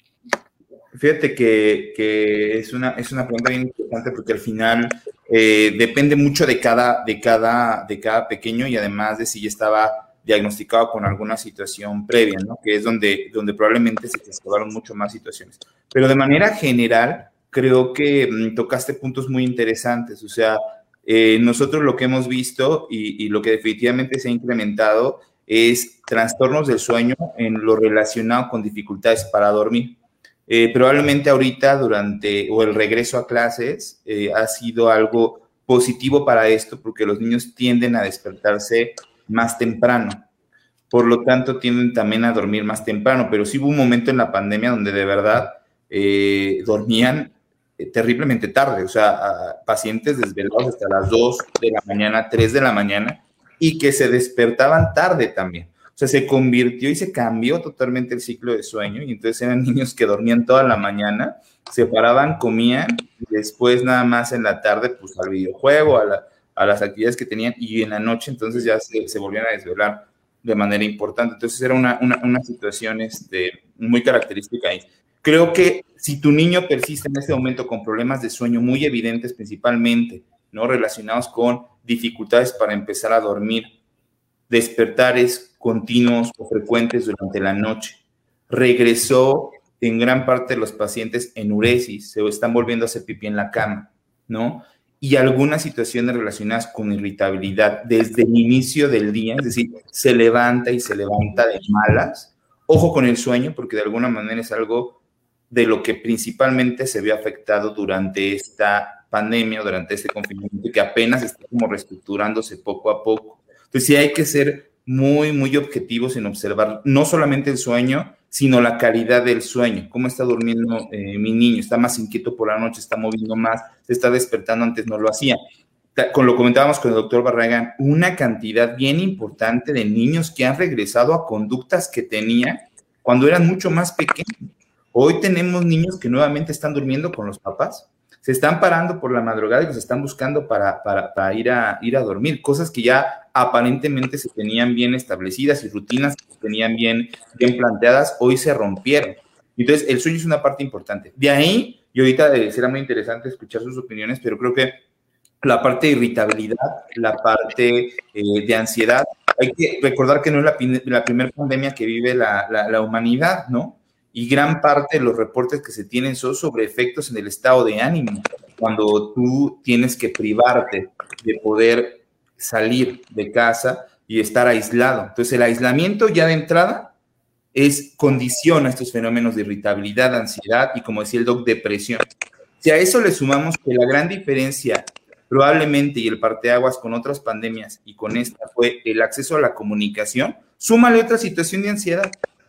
Fíjate que, que es, una, es una pregunta bien importante porque al final eh, depende mucho de cada, de, cada, de cada pequeño y además de si ya estaba diagnosticado con alguna situación previa, ¿no? Que es donde, donde probablemente se observaron mucho más situaciones. Pero de manera general, creo que mmm, tocaste puntos muy interesantes. O sea, eh, nosotros lo que hemos visto y, y lo que definitivamente se ha incrementado es trastornos del sueño en lo relacionado con dificultades para dormir. Eh, probablemente ahorita durante o el regreso a clases eh, ha sido algo positivo para esto porque los niños tienden a despertarse más temprano, por lo tanto tienden también a dormir más temprano, pero sí hubo un momento en la pandemia donde de verdad eh, dormían eh, terriblemente tarde, o sea, pacientes desvelados hasta las dos de la mañana, tres de la mañana y que se despertaban tarde también. O sea, se convirtió y se cambió totalmente el ciclo de sueño y entonces eran niños que dormían toda la mañana, se paraban, comían y después nada más en la tarde pues al videojuego, a, la, a las actividades que tenían y en la noche entonces ya se, se volvían a desvelar de manera importante. Entonces era una, una, una situación este, muy característica ahí. Creo que si tu niño persiste en este momento con problemas de sueño muy evidentes principalmente, ¿no? Relacionados con dificultades para empezar a dormir, despertares continuos o frecuentes durante la noche. Regresó en gran parte de los pacientes enuresis, se están volviendo a hacer pipí en la cama, ¿no? Y algunas situaciones relacionadas con irritabilidad desde el inicio del día, es decir, se levanta y se levanta de malas. Ojo con el sueño, porque de alguna manera es algo de lo que principalmente se ve afectado durante esta pandemia, durante este confinamiento, que apenas está como reestructurándose poco a poco. Entonces sí hay que ser muy, muy objetivos en observar no solamente el sueño, sino la calidad del sueño. ¿Cómo está durmiendo eh, mi niño? ¿Está más inquieto por la noche? ¿Está moviendo más? ¿Se está despertando? Antes no lo hacía. Con lo comentábamos con el doctor Barragán, una cantidad bien importante de niños que han regresado a conductas que tenían cuando eran mucho más pequeños. Hoy tenemos niños que nuevamente están durmiendo con los papás. Se están parando por la madrugada y los están buscando para, para, para ir, a, ir a dormir, cosas que ya aparentemente se tenían bien establecidas y rutinas que se tenían bien, bien planteadas, hoy se rompieron. Entonces, el sueño es una parte importante. De ahí, y ahorita eh, será muy interesante escuchar sus opiniones, pero creo que la parte de irritabilidad, la parte eh, de ansiedad, hay que recordar que no es la, la primera pandemia que vive la, la, la humanidad, ¿no? Y gran parte de los reportes que se tienen son sobre efectos en el estado de ánimo, cuando tú tienes que privarte de poder salir de casa y estar aislado. Entonces, el aislamiento ya de entrada es condiciona estos fenómenos de irritabilidad, ansiedad y, como decía el doc, depresión. Si a eso le sumamos que la gran diferencia probablemente y el parteaguas con otras pandemias y con esta fue el acceso a la comunicación, súmale otra situación de ansiedad.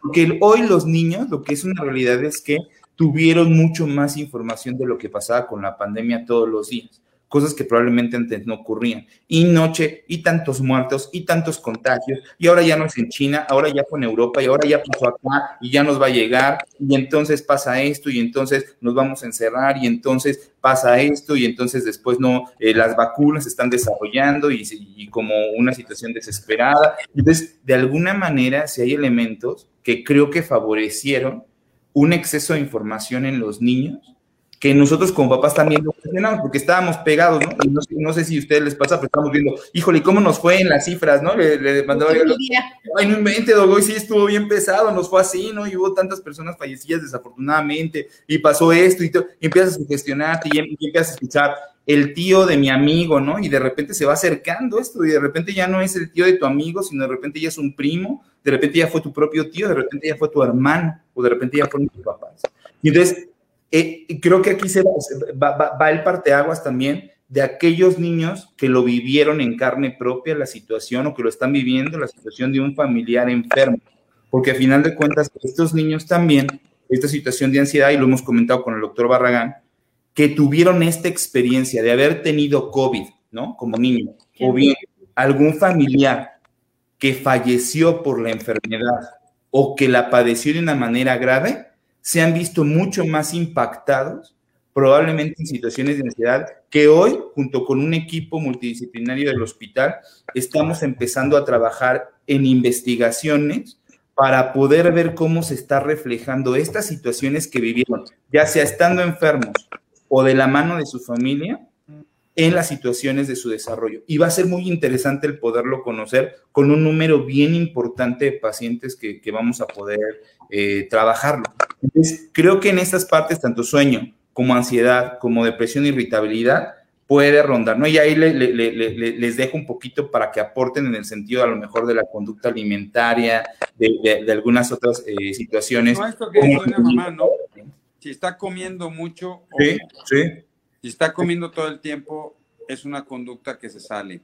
Porque hoy los niños, lo que es una realidad es que tuvieron mucho más información de lo que pasaba con la pandemia todos los días, cosas que probablemente antes no ocurrían. Y noche, y tantos muertos, y tantos contagios, y ahora ya no es en China, ahora ya fue en Europa, y ahora ya pasó acá, y ya nos va a llegar, y entonces pasa esto, y entonces nos vamos a encerrar, y entonces pasa esto, y entonces después no, eh, las vacunas se están desarrollando, y, y como una situación desesperada. Entonces, de alguna manera, si hay elementos que creo que favorecieron un exceso de información en los niños, que nosotros como papás también lo cuestionamos, porque estábamos pegados, ¿no? Y no, no sé si a ustedes les pasa, pero estamos viendo, híjole, ¿cómo nos fue en las cifras, no? Le, le mandaba, ay, no invente, Dogo, sí estuvo bien pesado, nos fue así, ¿no? Y hubo tantas personas fallecidas desafortunadamente, y pasó esto, y, todo, y empiezas a sugestionarte, y, y empiezas a escuchar el tío de mi amigo, ¿no? Y de repente se va acercando esto, y de repente ya no es el tío de tu amigo, sino de repente ya es un primo, de repente ya fue tu propio tío, de repente ya fue tu hermano, o de repente ya fueron tus papás. Y entonces, Eh, creo que aquí se va, va, va el parteaguas también de aquellos niños que lo vivieron en carne propia, la situación, o que lo están viviendo, la situación de un familiar enfermo. Porque a final de cuentas, estos niños también, esta situación de ansiedad, y lo hemos comentado con el doctor Barragán, que tuvieron esta experiencia de haber tenido COVID, ¿no? Como niño, o bien algún familiar que falleció por la enfermedad o que la padeció de una manera grave, se han visto mucho más impactados, probablemente en situaciones de ansiedad, que hoy, junto con un equipo multidisciplinario del hospital, estamos empezando a trabajar en investigaciones para poder ver cómo se está reflejando estas situaciones que vivieron, ya sea estando enfermos o de la mano de su familia, en las situaciones de su desarrollo. Y va a ser muy interesante el poderlo conocer con un número bien importante de pacientes que, que vamos a poder eh, trabajarlo. Entonces, creo que en estas partes, tanto sueño como ansiedad, como depresión e irritabilidad, puede rondar, ¿no? Y ahí le, le, le, le, les dejo un poquito para que aporten en el sentido a lo mejor de la conducta alimentaria, de, de, de algunas otras eh, situaciones. No, esto que dice una mamá, ¿no? Si está comiendo mucho o sí, sí. si está comiendo todo el tiempo, es una conducta que se sale.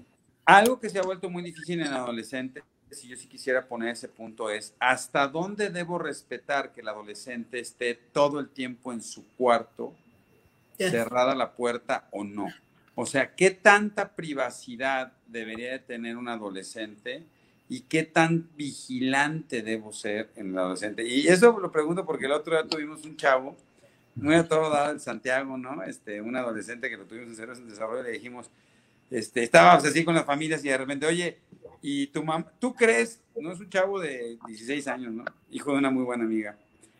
Algo que se ha vuelto muy difícil en adolescentes, si yo sí quisiera poner ese punto, es ¿hasta dónde debo respetar que el adolescente esté todo el tiempo en su cuarto, yes. cerrada la puerta o no? O sea, ¿qué tanta privacidad debería de tener un adolescente y qué tan vigilante debo ser en el adolescente? Y eso lo pregunto porque el otro día tuvimos un chavo muy a todo dado en Santiago, ¿no? Este, un adolescente que lo tuvimos en Ceros en Desarrollo, le dijimos, este, estábamos así con las familias y de repente, oye, ¿y tu mamá, tú crees, no es un chavo de dieciséis años, ¿no? Hijo de una muy buena amiga,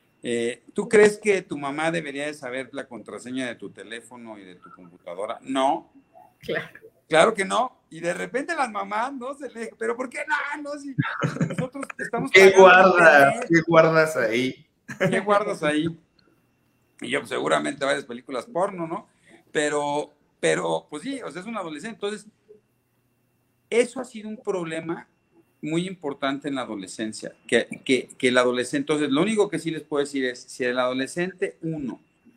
eh, ¿tú crees que tu mamá debería de saber la contraseña de tu teléfono y de tu computadora? No. Claro. Claro que no. Y de repente las mamás, ¿no? Se le, ¿pero por qué no? No, si nosotros estamos... ¿Qué guardas? ¿Qué guardas ahí? ¿Qué guardas ahí? Y yo, pues, seguramente varias películas porno, ¿no? Pero, pero, pues sí, o sea, es un adolescente. Entonces, eso ha sido un problema muy importante en la adolescencia, que, que, que el adolescente, entonces, lo único que sí les puedo decir es, si el adolescente, uno,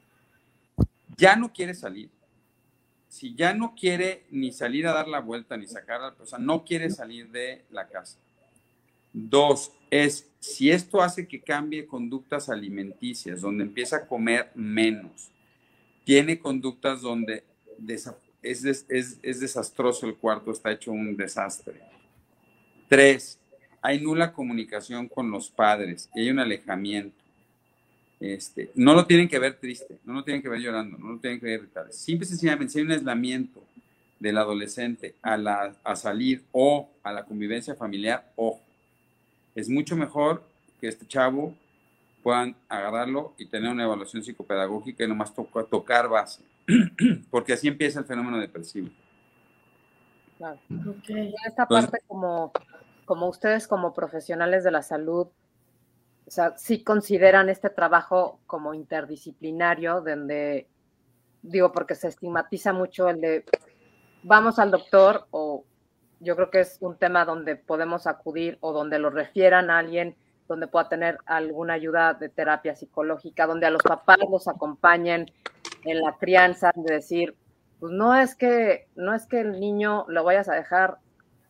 ya no quiere salir, si ya no quiere ni salir a dar la vuelta, ni sacar, o sea, no quiere salir de la casa. Dos, es si esto hace que cambie conductas alimenticias, donde empieza a comer menos, tiene conductas donde desa- es, des- es, es desastroso el cuarto, está hecho un desastre. Tres, hay nula comunicación con los padres, y hay un alejamiento. Este, no lo tienen que ver triste, no lo tienen que ver llorando, no lo tienen que ver irritable. Simple y sencillamente, si hay un aislamiento del adolescente a, la, a salir o a la convivencia familiar, ojo. Es mucho mejor que este chavo puedan agarrarlo y tener una evaluación psicopedagógica y nomás toca, tocar base, porque así empieza el fenómeno depresivo. Claro. Okay. En esta parte, como, como ustedes como profesionales de la salud, o sea, sí consideran este trabajo como interdisciplinario, donde, digo, porque se estigmatiza mucho el de vamos al doctor, o yo creo que es un tema donde podemos acudir o donde lo refieran a alguien, donde pueda tener alguna ayuda de terapia psicológica, donde a los papás los acompañen en la crianza, de decir, pues no es que, no es que el niño lo vayas a dejar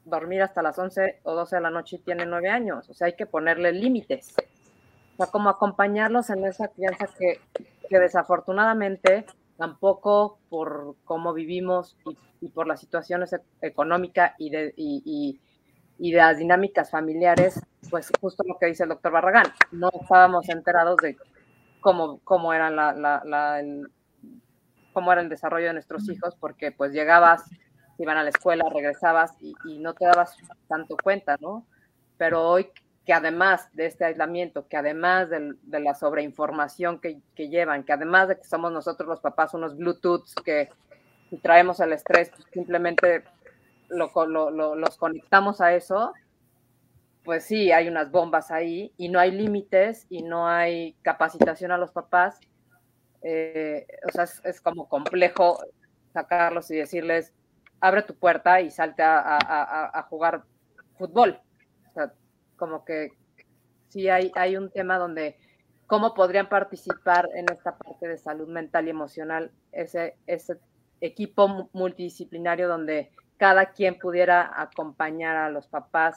dormir hasta las once o doce de la noche y tiene nueve años. O sea, hay que ponerle límites. O sea, como acompañarlos en esa crianza que, que desafortunadamente tampoco por cómo vivimos y, y por las situaciones económicas y de, y, y, y de las dinámicas familiares, pues justo lo que dice el doctor Barragán, no estábamos enterados de cómo, cómo, era la, la, la, el, cómo era el desarrollo de nuestros hijos, porque pues llegabas, iban a la escuela, regresabas y, y no te dabas tanto cuenta, ¿no? Pero hoy, que además de este aislamiento, que además de, de la sobreinformación que, que llevan, que además de que somos nosotros los papás unos Bluetooths que si traemos el estrés, pues simplemente lo, lo, lo, los conectamos a eso, pues sí, hay unas bombas ahí y no hay límites y no hay capacitación a los papás. Eh, o sea, es, es como complejo sacarlos y decirles, abre tu puerta y salte a, a, a, a jugar fútbol. O sea, como que sí hay, hay un tema donde cómo podrían participar en esta parte de salud mental y emocional ese, ese equipo multidisciplinario donde cada quien pudiera acompañar a los papás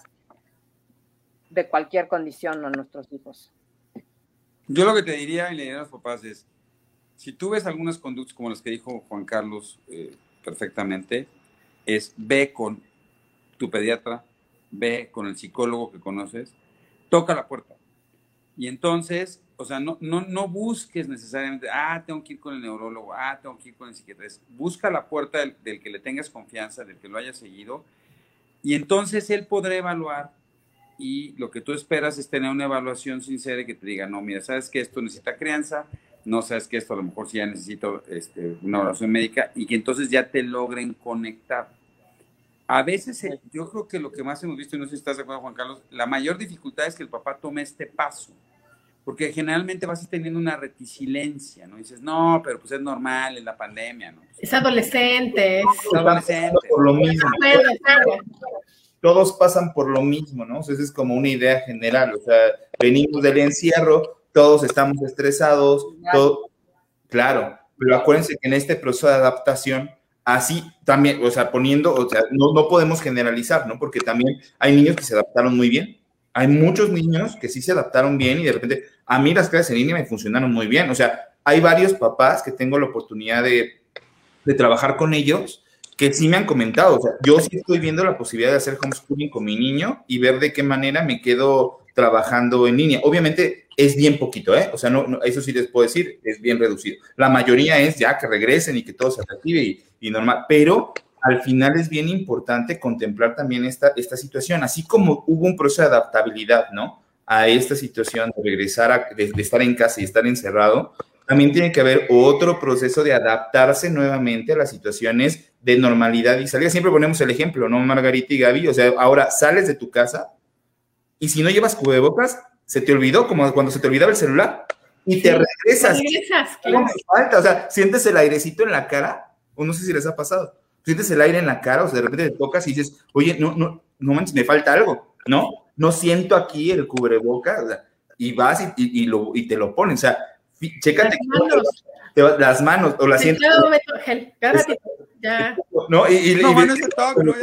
de cualquier condición a nuestros hijos. Yo lo que te diría y le diría a los papás es, si tú ves algunas conductas como las que dijo Juan Carlos eh, perfectamente, es ve con tu pediatra, ve con el psicólogo que conoces, toca la puerta. Y entonces, o sea, no, no, no busques necesariamente, ah, tengo que ir con el neurólogo, ah, tengo que ir con el psiquiatra. Busca la puerta del, del que le tengas confianza, del que lo haya seguido, y entonces él podrá evaluar, y lo que tú esperas es tener una evaluación sincera y que te diga, no, mira, sabes que esto necesita crianza, no sabes que esto a lo mejor sí ya necesito este, una evaluación médica, y que entonces ya te logren conectar. A veces eh, yo creo que lo que más hemos visto, y no sé si estás de acuerdo, Juan Carlos, la mayor dificultad es que el papá tome este paso, porque generalmente vas teniendo una reticilencia, ¿no? Y dices, no, pero pues es normal, es la pandemia, ¿no? Es adolescente. Es adolescente. Por lo mismo. Todos pasan por lo mismo, ¿no? O sea, esa es como una idea general, o sea, venimos del encierro, todos estamos estresados, todo, claro, pero acuérdense que en este proceso de adaptación, así también, o sea, poniendo, o sea, no, no podemos generalizar, ¿no? Porque también hay niños que se adaptaron muy bien, hay muchos niños que sí se adaptaron bien y de repente, a mí las clases en línea me funcionaron muy bien, o sea, hay varios papás que tengo la oportunidad de, de trabajar con ellos, que sí me han comentado, o sea, yo sí estoy viendo la posibilidad de hacer homeschooling con mi niño y ver de qué manera me quedo trabajando en línea. Obviamente es bien poquito, ¿eh? O sea, no, no, eso sí les puedo decir, es bien reducido. La mayoría es ya que regresen y que todo se reactive y, y normal, pero al final es bien importante contemplar también esta, esta situación, así como hubo un proceso de adaptabilidad, ¿no? A esta situación de regresar, a, de, de estar en casa y estar encerrado, también tiene que haber otro proceso de adaptarse nuevamente a las situaciones de normalidad y salida. Siempre ponemos el ejemplo, ¿no, Margarita y Gaby? O sea, ahora sales de tu casa y si no llevas cubrebocas, se te olvidó, como cuando se te olvidaba el celular, y te sí, regresas. regresas claro. No falta, o sea, sientes el airecito en la cara, o no sé si les ha pasado, sientes el aire en la cara, o sea, de repente te tocas y dices, oye, no, no, no manches, me falta algo, ¿no? No siento aquí el cubrebocas, o sea, y vas y, y, y, lo, y te lo pones, o sea, chécate las manos, te, las manos o las sientes. Gel, ya. ¿No? Y, y, no, y bueno, ese talk, no,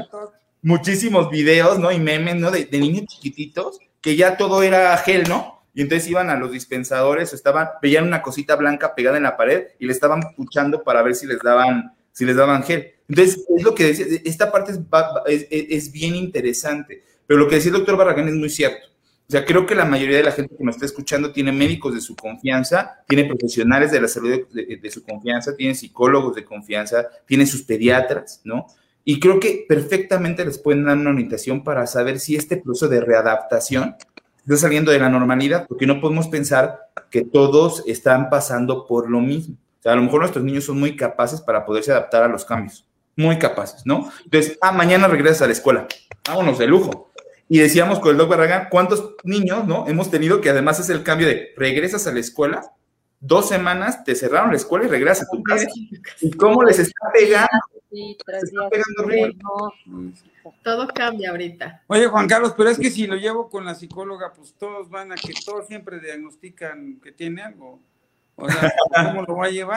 muchísimos videos, ¿no? Y memes, ¿no? De, de niños chiquititos que ya todo era gel, ¿no? Y entonces iban a los dispensadores, estaban, veían una cosita blanca pegada en la pared y le estaban puchando para ver si les daban, si les daban gel. Entonces, es lo que decía, esta parte es, es, es bien interesante, pero lo que decía el doctor Barragán es muy cierto. O sea, creo que la mayoría de la gente que nos está escuchando tiene médicos de su confianza, tiene profesionales de la salud de, de, de su confianza, tiene psicólogos de confianza, tiene sus pediatras, ¿no? Y creo que perfectamente les pueden dar una orientación para saber si este proceso de readaptación está saliendo de la normalidad, porque no podemos pensar que todos están pasando por lo mismo. O sea, a lo mejor nuestros niños son muy capaces para poderse adaptar a los cambios, muy capaces, ¿no? Entonces, ah, mañana regresas a la escuela, vámonos de lujo. Y decíamos con el doctor Barragán, ¿cuántos niños, no? Hemos tenido que además es el cambio de regresas a la escuela, dos semanas te cerraron la escuela y regresas a tu casa. ¿Y cómo les está pegando? Sí, tres días. Está pegando todo cambia ahorita. Oye, Juan Carlos, pero es que si lo llevo con la psicóloga, pues todos van a que todos siempre diagnostican que tiene algo. O sea, ¿cómo lo va a llevar?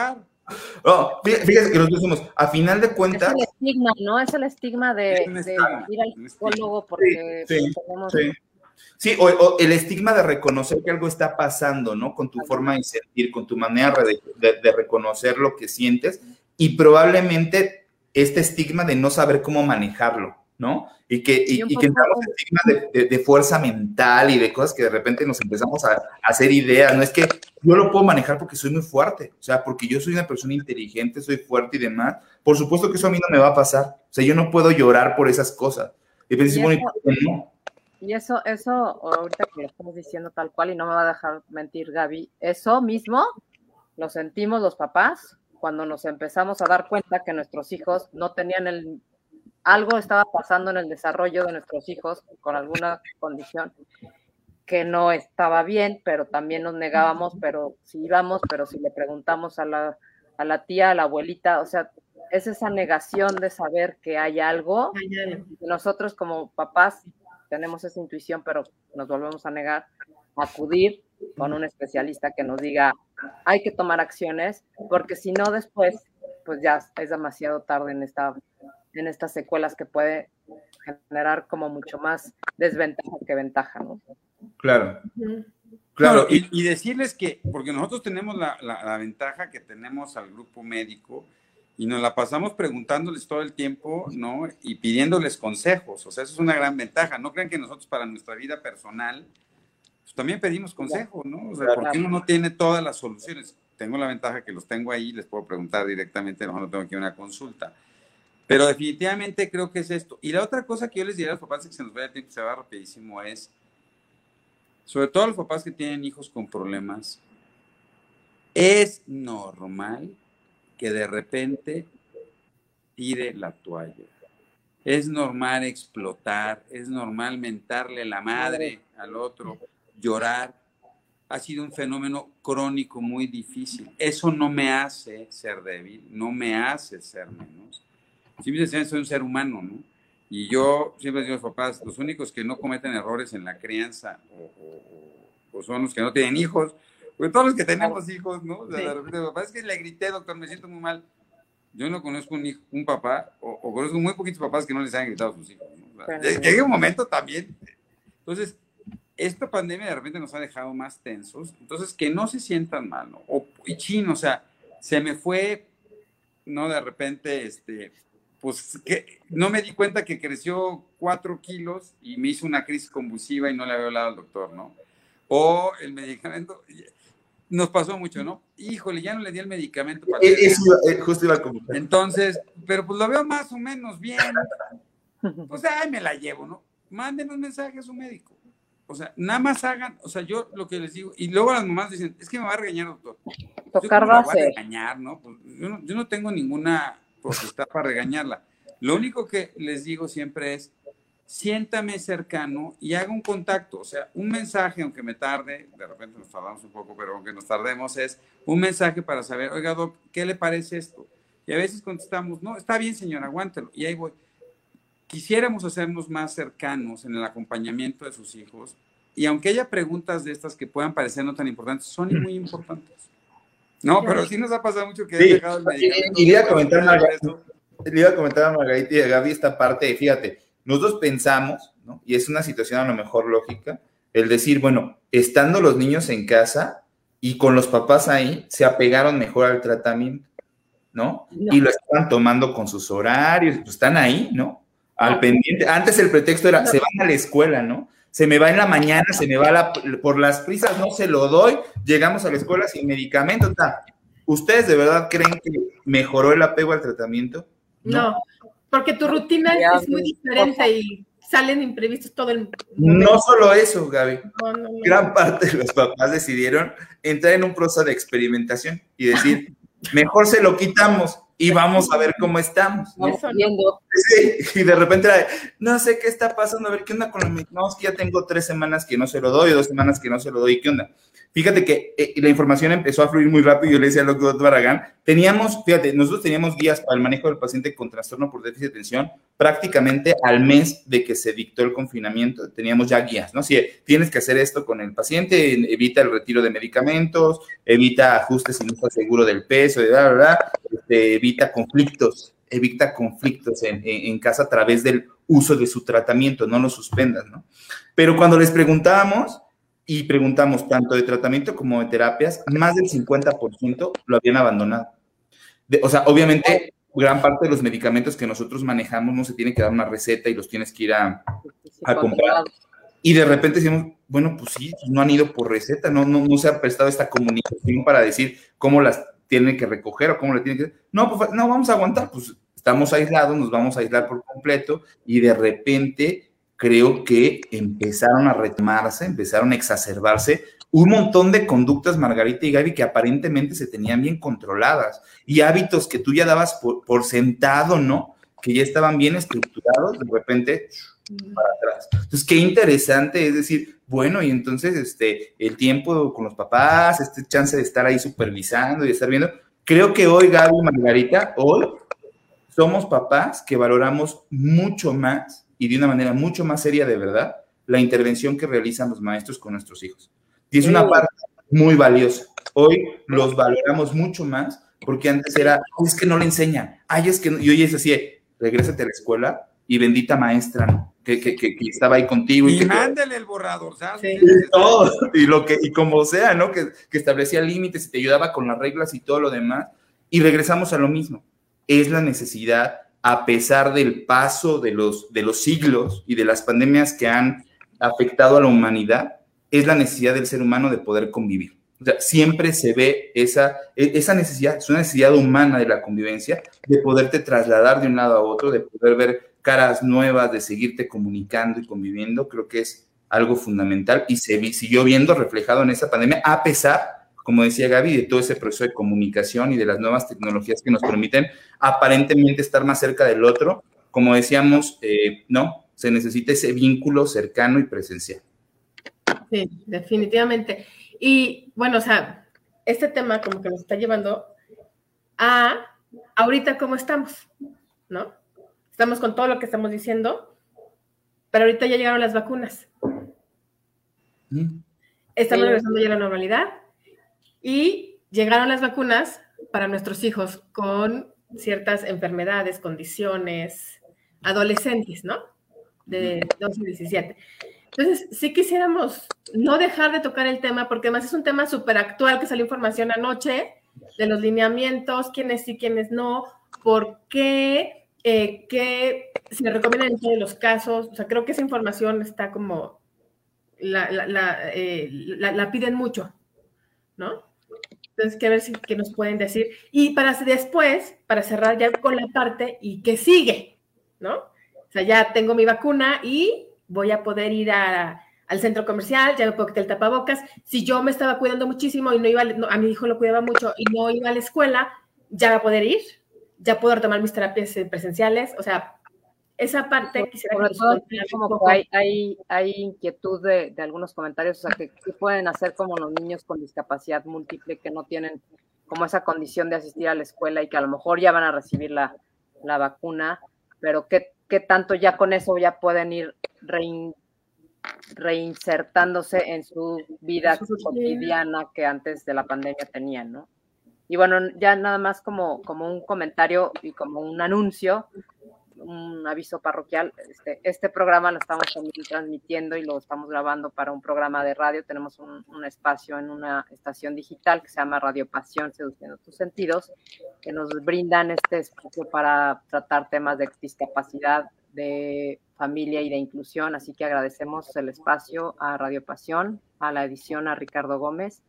No, fíjate que nosotros somos, a final de cuentas... Es el estigma, ¿no? Es el estigma de, Es un de estigma, ir al un psicólogo porque Sí, sí, tenemos... sí. Sí, o, o el estigma de reconocer que algo está pasando, ¿no? Con tu forma de sentir, con tu manera de, de, de reconocer lo que sientes y probablemente este estigma de no saber cómo manejarlo, ¿no? Y que, y, Y un y que poco- entramos en estigma de, de, de fuerza mental y de cosas que de repente nos empezamos a, a hacer ideas, ¿no? Es que yo lo puedo manejar porque soy muy fuerte, o sea, porque yo soy una persona inteligente, soy fuerte y demás. Por supuesto que eso a mí no me va a pasar, o sea, yo no puedo llorar por esas cosas. Y pues, Y bueno, eso- no. Y eso, eso, ahorita que lo estamos diciendo tal cual, y no me va a dejar mentir Gaby, eso mismo lo sentimos los papás cuando nos empezamos a dar cuenta que nuestros hijos no tenían el... Algo estaba pasando en el desarrollo de nuestros hijos con alguna condición que no estaba bien, pero también nos negábamos, pero si íbamos, pero si le preguntamos a la, a la tía, a la abuelita, o sea, es esa negación de saber que hay algo. Nosotros como papás tenemos esa intuición, pero nos volvemos a negar, acudir con un especialista que nos diga, hay que tomar acciones, porque si no después, pues ya es demasiado tarde en, esta, en estas secuelas que puede generar como mucho más desventaja que ventaja, ¿no? Claro. Ujú. Claro, No, y, y decirles que, porque nosotros tenemos la, la, la ventaja que tenemos al grupo médico y nos la pasamos preguntándoles todo el tiempo, ¿no? Y pidiéndoles consejos, o sea, eso es una gran ventaja. No crean que nosotros para nuestra vida personal, pues también pedimos consejos, ¿no? O sea, porque uno no tiene todas las soluciones. Tengo la ventaja que los tengo ahí, les puedo preguntar directamente, no, no tengo aquí una consulta. Pero definitivamente creo que es esto. Y la otra cosa que yo les diría a los papás, que se nos vaya el tiempo, se va rapidísimo, es, sobre todo a los papás que tienen hijos con problemas, es normal que de repente tire la toalla. Es normal explotar, es normal mentarle la madre al otro, llorar. Ha sido un fenómeno crónico muy difícil. Eso no me hace ser débil, no me hace ser menos. Simplemente soy un ser humano, ¿no? Y yo siempre digo a los papás, los únicos que no cometen errores en la crianza o, o, o son los que no tienen hijos, porque todos los que tenemos hijos, ¿no? O sea, de repente, papá, es que le grité, doctor, me siento muy mal. Yo no conozco un, hijo, un papá, o, o conozco muy poquitos papás que no les hayan gritado a sus hijos, ¿no? O sea, llega un momento también. Entonces, esta pandemia de repente nos ha dejado más tensos, entonces que no se sientan mal, ¿no? O, y chino, o sea, se me fue, ¿no? De repente, este, pues, que no me di cuenta que creció cuatro kilos y me hizo una crisis convulsiva y no le había hablado al doctor, ¿no? O el medicamento, nos pasó mucho, ¿no? Híjole, ya no le di el medicamento para eh, eso iba, eh, justo iba a comentar. Entonces, pero pues lo veo más o menos bien, pues ahí me la llevo, ¿no? Manden un mensaje a su médico. O sea, nada más hagan, o sea, yo lo que les digo, y luego las mamás dicen, es que me va a regañar, doctor. Tocar yo, ¿cómo la base. voy a regañar, ¿no? Pues yo, no, yo no tengo ninguna potestad para regañarla. Lo único que les digo siempre es, siéntame cercano y haga un contacto. O sea, un mensaje, aunque me tarde, de repente nos tardamos un poco, pero aunque nos tardemos, es un mensaje para saber, oiga, doc, ¿qué le parece esto? Y a veces contestamos, no, está bien, señor, aguántelo. Y ahí voy. Quisiéramos hacernos más cercanos en el acompañamiento de sus hijos y aunque haya preguntas de estas que puedan parecer no tan importantes, son muy importantes. No, pero sí nos ha pasado mucho que Sí. he dejado el medicamento. Y, y le iba a comentar a Margarita, le iba a comentar a Margarita y a Gaby esta parte de, fíjate, nosotros pensamos, ¿no? Y es una situación a lo mejor lógica, el decir, bueno, estando los niños en casa y con los papás ahí, se apegaron mejor al tratamiento, ¿no? No. Y lo están tomando con sus horarios, pues están ahí, ¿no? Al no. pendiente. Antes el pretexto era, no. se van a la escuela, ¿no? Se me va en la mañana, se me va la, por las prisas, no se lo doy, llegamos a la escuela sin medicamento, ta. ¿Ustedes de verdad creen que mejoró el apego al tratamiento? No, no porque tu rutina es muy diferente y salen imprevistos todo el momento. No solo eso, Gaby. No, no, no. Gran parte de los papás decidieron entrar en un proceso de experimentación y decir, mejor se lo quitamos. y vamos a ver cómo estamos, ¿no? Vamos viendo. Sí, y de repente, no sé qué está pasando, a ver, ¿qué onda con el no, es que ya tengo tres semanas que no se lo doy, dos semanas que no se lo doy, ¿qué onda? Fíjate que eh, la información empezó a fluir muy rápido, yo le decía al doctor Barragán, teníamos, fíjate, nosotros teníamos guías para el manejo del paciente con trastorno por déficit de atención prácticamente al mes de que se dictó el confinamiento, teníamos ya guías, ¿no? Si tienes que hacer esto con el paciente, evita el retiro de medicamentos, evita ajustes si no estás seguro del peso, de bla, bla, bla, este, evita conflictos, evita conflictos en, en, en casa a través del uso de su tratamiento, no lo suspendas, ¿no? Pero cuando les preguntábamos, y preguntamos tanto de tratamiento como de terapias, más del cincuenta por ciento lo habían abandonado. De, o sea, obviamente, gran parte de los medicamentos que nosotros manejamos no se tiene que dar una receta y los tienes que ir a, a comprar. Y de repente decimos, bueno, pues sí, no han ido por receta, no, no, no se ha prestado esta comunicación para decir cómo las tienen que recoger o cómo le tienen que... No, pues no, vamos a aguantar, pues estamos aislados, nos vamos a aislar por completo y de repente... creo que empezaron a retomarse, empezaron a exacerbarse un montón de conductas, Margarita y Gaby, que aparentemente se tenían bien controladas y hábitos que tú ya dabas por, por sentado, ¿no? Que ya estaban bien estructurados, de repente para atrás. Entonces, qué interesante, es decir, bueno, y entonces este, el tiempo con los papás, este chance de estar ahí supervisando y estar viendo. Creo que hoy, Gaby y Margarita, hoy somos papás que valoramos mucho más y de una manera mucho más seria de verdad, la intervención que realizan los maestros con nuestros hijos. Y es una parte muy valiosa. Hoy los valoramos mucho más, porque antes era, es que no le enseñan, ay, es que no, y hoy es así, regrésate a la escuela y bendita maestra, ¿no? que, que, que, que estaba ahí contigo. Y, y que mándale el borrador, ¿sabes? Sí. Y todo, y, lo que, y como sea, ¿no? Que, que establecía límites y te ayudaba con las reglas y todo lo demás. Y regresamos a lo mismo. Es la necesidad, a pesar del paso de los, de los siglos y de las pandemias que han afectado a la humanidad, es la necesidad del ser humano de poder convivir. O sea, siempre se ve esa, esa necesidad, es una necesidad humana de la convivencia, de poderte trasladar de un lado a otro, de poder ver caras nuevas, de seguirte comunicando y conviviendo. Creo que es algo fundamental y se siguió viendo reflejado en esa pandemia, a pesar, como decía Gaby, de todo ese proceso de comunicación y de las nuevas tecnologías que nos permiten aparentemente estar más cerca del otro. Como decíamos, eh, no, se necesita ese vínculo cercano y presencial. Sí, definitivamente. Y bueno, o sea, este tema como que nos está llevando a ahorita cómo estamos, ¿no? Estamos con todo lo que estamos diciendo, pero ahorita ya llegaron las vacunas. ¿Mm? Estamos sí. regresando ya a la normalidad y llegaron las vacunas para nuestros hijos con ciertas enfermedades, condiciones, adolescentes, ¿no? De doce a diecisiete. Entonces, sí quisiéramos no dejar de tocar el tema, porque además es un tema súper actual que salió información anoche de los lineamientos, quiénes sí, quiénes no, por qué, eh, qué se recomiendan en todos los casos. O sea, creo que esa información está como, la, la, la, eh, la, la piden mucho, ¿no? Entonces, que ver si qué nos pueden decir. Y para después, para cerrar ya con la parte, ¿y qué sigue? ¿No? O sea, ya tengo mi vacuna y voy a poder ir a, al centro comercial, ya me puedo quitar el tapabocas. Si yo me estaba cuidando muchísimo y no iba, no, a mi hijo lo cuidaba mucho y no iba a la escuela, ya va a poder ir, ya puedo retomar mis terapias presenciales. O sea, esa parte quisiera Sobre todo, como que hay, hay, hay inquietud de, de algunos comentarios, o sea, que, que pueden hacer como los niños con discapacidad múltiple que no tienen como esa condición de asistir a la escuela y que a lo mejor ya van a recibir la, la vacuna, pero qué, qué tanto ya con eso ya pueden ir rein, reinsertándose en su vida cotidiana que antes de la pandemia tenían, ¿no? Y bueno, ya nada más como, como un comentario y como un anuncio, un aviso parroquial, este, este programa lo estamos también transmitiendo y lo estamos grabando para un programa de radio. Tenemos un, un espacio en una estación digital que se llama Radio Pasión, Seduciendo tus Sentidos, que nos brindan este espacio para tratar temas de discapacidad, de familia y de inclusión, así que agradecemos el espacio a Radio Pasión, a la edición a Ricardo Gómez,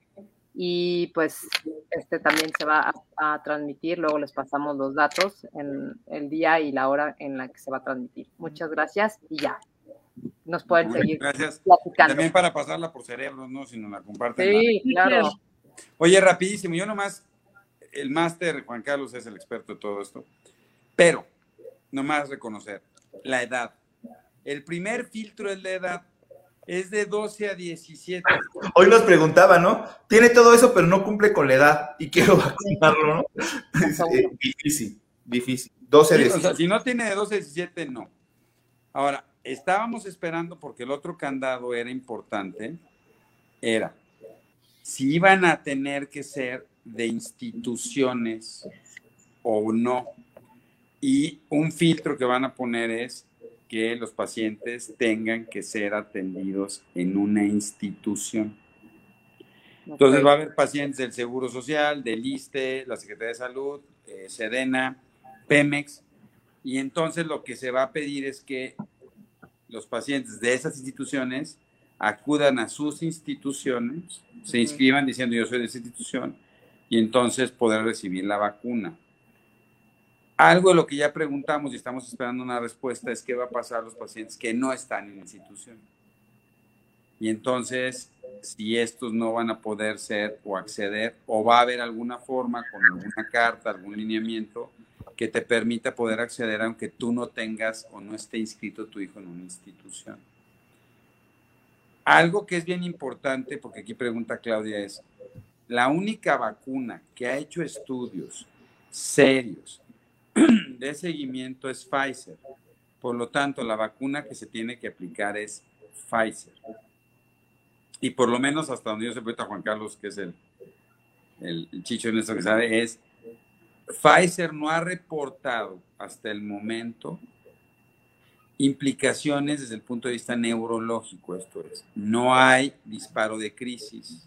y pues este también se va a, a transmitir, luego les pasamos los datos en el día y la hora en la que se va a transmitir. Muchas gracias y ya, nos pueden Muy seguir gracias. platicando. También para pasarla por cerebros, ¿no? Si nos la comparten. Sí, nada. claro. Oye, rapidísimo, yo nomás el máster, Juan Carlos es el experto de todo esto, pero nomás reconocer la edad. El primer filtro es la edad, es de doce a diecisiete. Hoy nos preguntaba, ¿no? Tiene todo eso, pero no cumple con la edad y quiero vacunarlo, ¿no? Es, eh, difícil, difícil. doce a diecisiete. O sea, si no tiene de doce a diecisiete, no. Ahora, estábamos esperando porque el otro candado era importante, era si iban a tener que ser de instituciones o no. Y un filtro que van a poner es que los pacientes tengan que ser atendidos en una institución. Entonces va a haber pacientes del Seguro Social, del ISSSTE, la Secretaría de Salud, eh, SEDENA, Pemex, y entonces lo que se va a pedir es que los pacientes de esas instituciones acudan a sus instituciones, se inscriban diciendo yo soy de esa institución, y entonces poder recibir la vacuna. Algo de lo que ya preguntamos y estamos esperando una respuesta es qué va a pasar a los pacientes que no están en la institución. Y entonces, si estos no van a poder ser o acceder, o va a haber alguna forma con alguna carta, algún lineamiento que te permita poder acceder aunque tú no tengas o no esté inscrito tu hijo en una institución. Algo que es bien importante, porque aquí pregunta Claudia, es la única vacuna que ha hecho estudios serios de seguimiento es Pfizer. Por lo tanto, la vacuna que se tiene que aplicar es Pfizer. Y por lo menos hasta donde yo sé, ahorita Juan Carlos, que es el, el, el chicho en esto que sabe, es Pfizer no ha reportado hasta el momento implicaciones desde el punto de vista neurológico. Esto es, no hay disparo de crisis,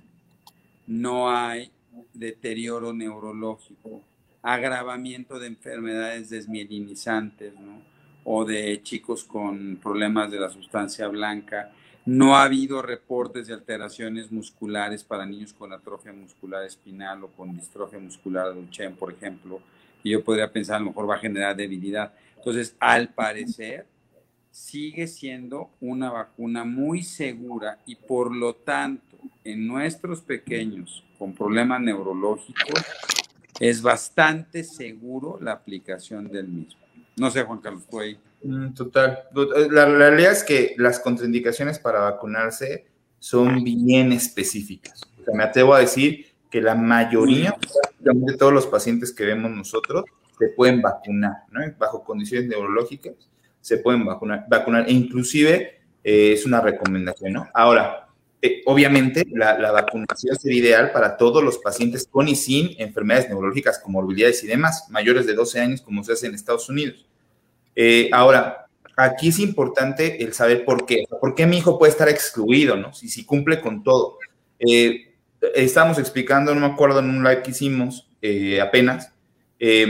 no hay deterioro neurológico, agravamiento de enfermedades desmielinizantes, ¿no? O de chicos con problemas de la sustancia blanca. No ha habido reportes de alteraciones musculares para niños con atrofia muscular espinal o con distrofia muscular de Duchenne, por ejemplo. Y yo podría pensar, a lo mejor va a generar debilidad. Entonces, al parecer, sigue siendo una vacuna muy segura y por lo tanto, en nuestros pequeños con problemas neurológicos, es bastante seguro la aplicación del mismo. No sé, Juan Carlos, tú ahí. Total. La, la realidad es que las contraindicaciones para vacunarse son bien específicas. O sea, me atrevo a decir que la mayoría, prácticamente todos los pacientes que vemos nosotros, se pueden vacunar, ¿no? Bajo condiciones neurológicas, se pueden vacunar. vacunar e inclusive eh, es una recomendación, ¿no? Ahora, eh, obviamente, la, la vacunación sería ideal para todos los pacientes con y sin enfermedades neurológicas, comorbilidades y demás, mayores de doce años, como se hace en Estados Unidos. Eh, ahora, aquí es importante el saber por qué. ¿Por qué mi hijo puede estar excluido, no? Si, si cumple con todo. Eh, estábamos explicando, no me acuerdo, en un live que hicimos eh, apenas, eh,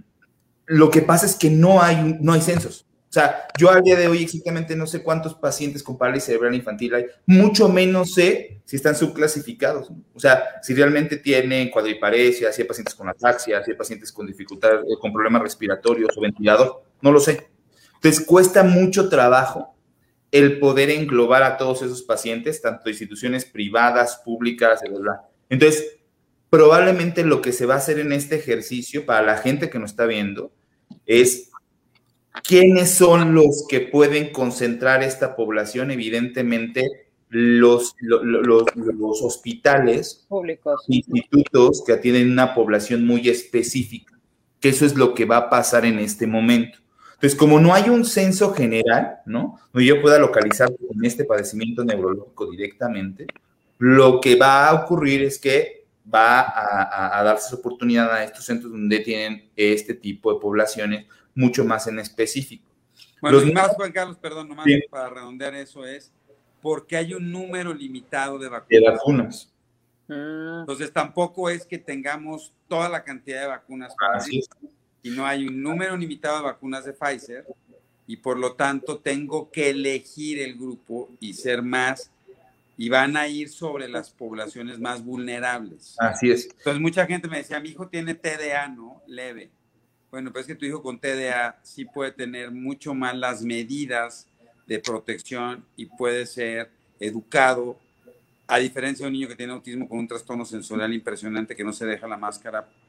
lo que pasa es que no hay, no hay censos. O sea, yo al día de hoy exactamente no sé cuántos pacientes con parálisis cerebral infantil hay, mucho menos sé si están subclasificados, ¿no? O sea, si realmente tienen cuadriparesia, si hay pacientes con ataxia, si hay pacientes con dificultad, eh, con problemas respiratorios o ventilador, no lo sé. Entonces, cuesta mucho trabajo el poder englobar a todos esos pacientes, tanto instituciones privadas, públicas, ¿verdad? Entonces, probablemente lo que se va a hacer en este ejercicio para la gente que nos está viendo es ¿quiénes son los que pueden concentrar esta población? Evidentemente, los, los, los, los hospitales públicos, institutos que atienden una población muy específica, que eso es lo que va a pasar en este momento. Entonces, como no hay un censo general, ¿no? Donde yo pueda localizar con este padecimiento neurológico directamente, lo que va a ocurrir es que va a, a, a darse oportunidad a estos centros donde tienen este tipo de poblaciones mucho más en específico. Bueno, Los... y más, Juan Carlos, perdón, nomás sí. para redondear eso es porque hay un número limitado de vacunas. De vacunas. Entonces, tampoco es que tengamos toda la cantidad de vacunas para Así es. Y no hay un número limitado de vacunas de Pfizer y por lo tanto tengo que elegir el grupo y ser más, y van a ir sobre las poblaciones más vulnerables. Así es. Entonces, mucha gente me decía, mi hijo tiene T D A, ¿no? Leve. Bueno, pues es que tu hijo con T D A sí puede tener mucho más las medidas de protección y puede ser educado, a diferencia de un niño que tiene autismo con un trastorno sensorial impresionante que no se deja la máscara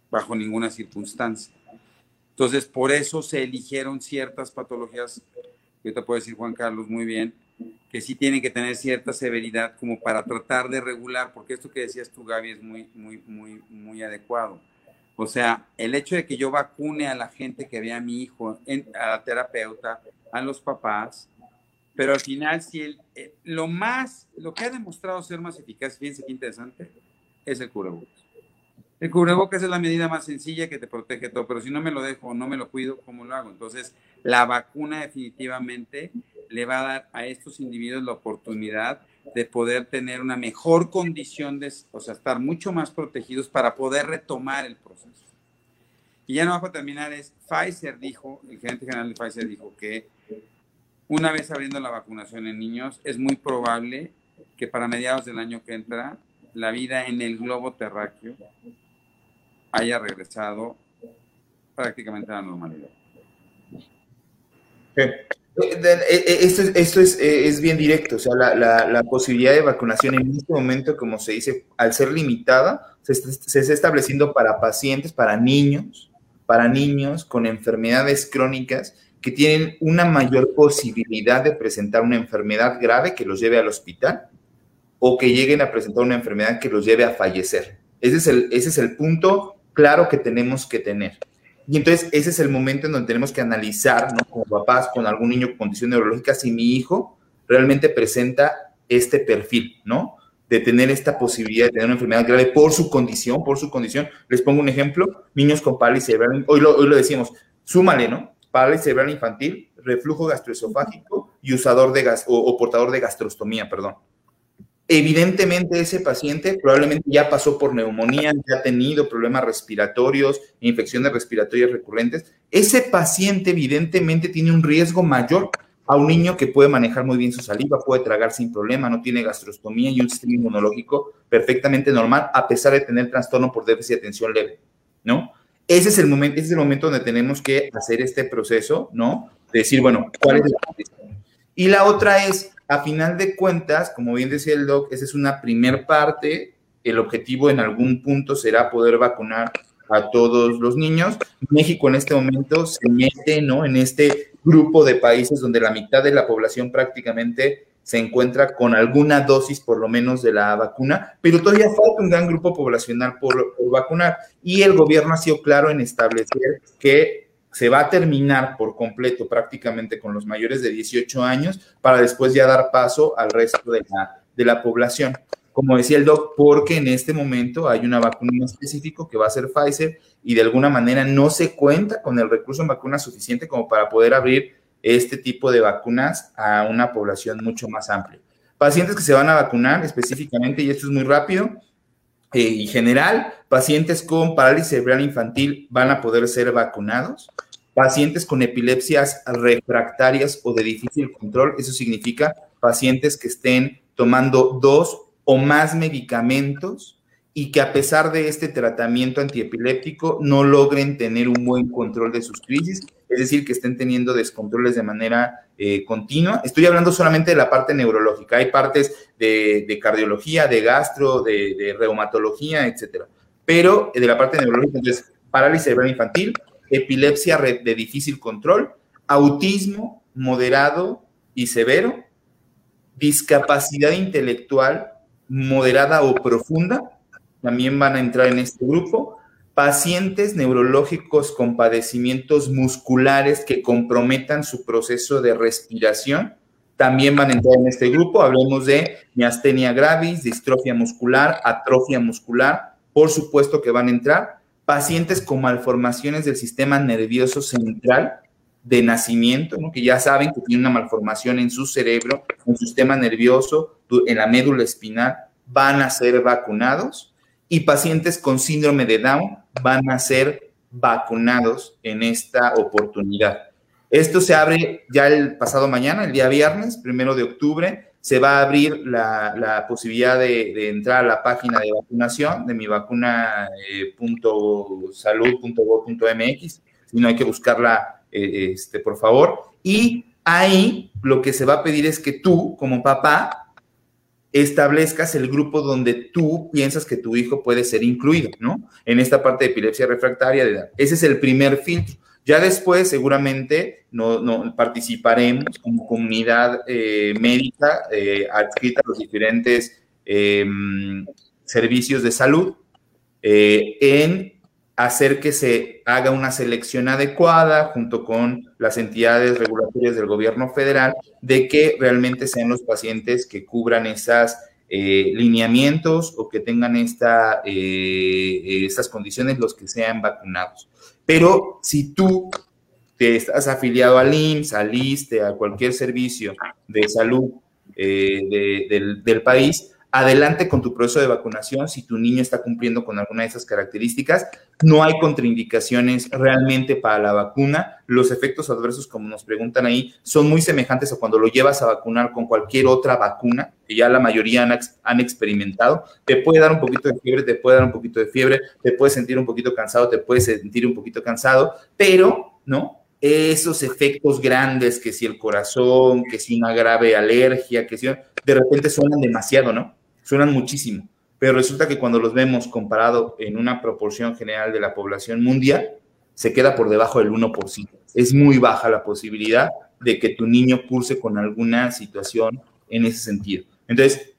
bajo ninguna circunstancia. Entonces, por eso se eligieron ciertas patologías, que te puede decir Juan Carlos muy bien, que sí tienen que tener cierta severidad como para tratar de regular, porque esto que decías tú, Gaby, es muy, muy, muy, muy adecuado. O sea, el hecho de que yo vacune a la gente que ve a mi hijo, en, a la terapeuta, a los papás, pero al final, si el, eh, lo más, lo que ha demostrado ser más eficaz, fíjense qué interesante, es el cubrebocas. El cubrebocas es la medida más sencilla que te protege todo, pero si no me lo dejo o no me lo cuido, ¿cómo lo hago? Entonces, la vacuna definitivamente le va a dar a estos individuos la oportunidad de poder tener una mejor condición, de, o sea, estar mucho más protegidos para poder retomar el proceso. Y ya no va a terminar, es Pfizer dijo, el gerente general de Pfizer dijo que una vez abriendo la vacunación en niños, es muy probable que para mediados del año que entra, la vida en el globo terráqueo haya regresado prácticamente a la normalidad. Sí. Esto, es, esto es, es bien directo, o sea, la, la, la posibilidad de vacunación en este momento, como se dice, al ser limitada, se, se está estableciendo para pacientes, para niños, para niños con enfermedades crónicas que tienen una mayor posibilidad de presentar una enfermedad grave que los lleve al hospital o que lleguen a presentar una enfermedad que los lleve a fallecer. Ese es el, ese es el punto claro que tenemos que tener. Y entonces ese es el momento en donde tenemos que analizar, ¿no? Como papás con algún niño con condición neurológica, si mi hijo realmente presenta este perfil, ¿no? De tener esta posibilidad de tener una enfermedad grave por su condición, por su condición. Les pongo un ejemplo, niños con parálisis cerebral, hoy lo, hoy lo decimos, súmale, ¿no? Parálisis cerebral infantil, reflujo gastroesofágico y usador de gas, o, o portador de gastrostomía, perdón. Evidentemente ese paciente probablemente ya pasó por neumonía, ya ha tenido problemas respiratorios, infecciones respiratorias recurrentes. Ese paciente evidentemente tiene un riesgo mayor a un niño que puede manejar muy bien su saliva, puede tragar sin problema, no tiene gastrostomía y un sistema inmunológico perfectamente normal a pesar de tener trastorno por déficit de atención leve, ¿no? Ese es el momento, ese es el momento donde tenemos que hacer este proceso, ¿no? De decir, bueno, ¿cuál es la condición? Y la otra es, a final de cuentas, como bien decía el doc, esa es una primer parte. El objetivo en algún punto será poder vacunar a todos los niños. México en este momento se mete, ¿no? En este grupo de países donde la mitad de la población prácticamente se encuentra con alguna dosis por lo menos de la vacuna, pero todavía falta un gran grupo poblacional por, por vacunar. Y el gobierno ha sido claro en establecer que se va a terminar por completo prácticamente con los mayores de dieciocho años para después ya dar paso al resto de la, de la población. Como decía el doc, porque en este momento hay una vacuna específica que va a ser Pfizer y de alguna manera no se cuenta con el recurso en vacunas suficiente como para poder abrir este tipo de vacunas a una población mucho más amplia. Pacientes que se van a vacunar específicamente, y esto es muy rápido, Eh, y general, pacientes con parálisis cerebral infantil van a poder ser vacunados. Pacientes con epilepsias refractarias o de difícil control, eso significa pacientes que estén tomando dos o más medicamentos y que a pesar de este tratamiento antiepiléptico no logren tener un buen control de sus crisis, es decir, que estén teniendo descontroles de manera eh, continua. Estoy hablando solamente de la parte neurológica, hay partes de, de cardiología, de gastro, de, de reumatología, etcétera. Pero de la parte neurológica, entonces, parálisis cerebral infantil, epilepsia de difícil control, autismo moderado y severo, discapacidad intelectual moderada o profunda, también van a entrar en este grupo. Pacientes neurológicos con padecimientos musculares que comprometan su proceso de respiración, también van a entrar en este grupo. Hablemos de miastenia gravis, distrofia muscular, atrofia muscular, por supuesto que van a entrar. Pacientes con malformaciones del sistema nervioso central de nacimiento, ¿no? Que ya saben que tienen una malformación en su cerebro, en su sistema nervioso, en la médula espinal, van a ser vacunados. Y pacientes con síndrome de Down van a ser vacunados en esta oportunidad. Esto se abre ya el pasado mañana, el día viernes, primero de octubre, se va a abrir la, la posibilidad de, de entrar a la página de vacunación de mivacuna punto salud punto gov punto mx, si no hay que buscarla, eh, este, por favor. Y ahí lo que se va a pedir es que tú, como papá, establezcas el grupo donde tú piensas que tu hijo puede ser incluido, ¿no? En esta parte de epilepsia refractaria de edad. Ese es el primer filtro. Ya después, seguramente, no, no participaremos como comunidad eh, médica eh, adscrita a los diferentes eh, servicios de salud eh, en hacer que se haga una selección adecuada junto con las entidades regulatorias del gobierno federal de que realmente sean los pacientes que cubran esos eh, lineamientos o que tengan esta, eh, estas condiciones los que sean vacunados. Pero si tú te estás afiliado al I M S S, al I S S S T E, a cualquier servicio de salud eh, de, del, del país, adelante con tu proceso de vacunación si tu niño está cumpliendo con alguna de esas características. No hay contraindicaciones realmente para la vacuna. Los efectos adversos, como nos preguntan ahí, son muy semejantes a cuando lo llevas a vacunar con cualquier otra vacuna, que ya la mayoría han, han experimentado. Te puede dar un poquito de fiebre, te puede dar un poquito de fiebre, te puedes sentir un poquito cansado, te puedes sentir un poquito cansado, pero, ¿no? Esos efectos grandes, que si el corazón, que si una grave alergia, que si de repente suenan demasiado, ¿no? Suenan muchísimo, pero resulta que cuando los vemos comparado en una proporción general de la población mundial, se queda por debajo del uno por ciento. Es muy baja la posibilidad de que tu niño curse con alguna situación en ese sentido. Entonces,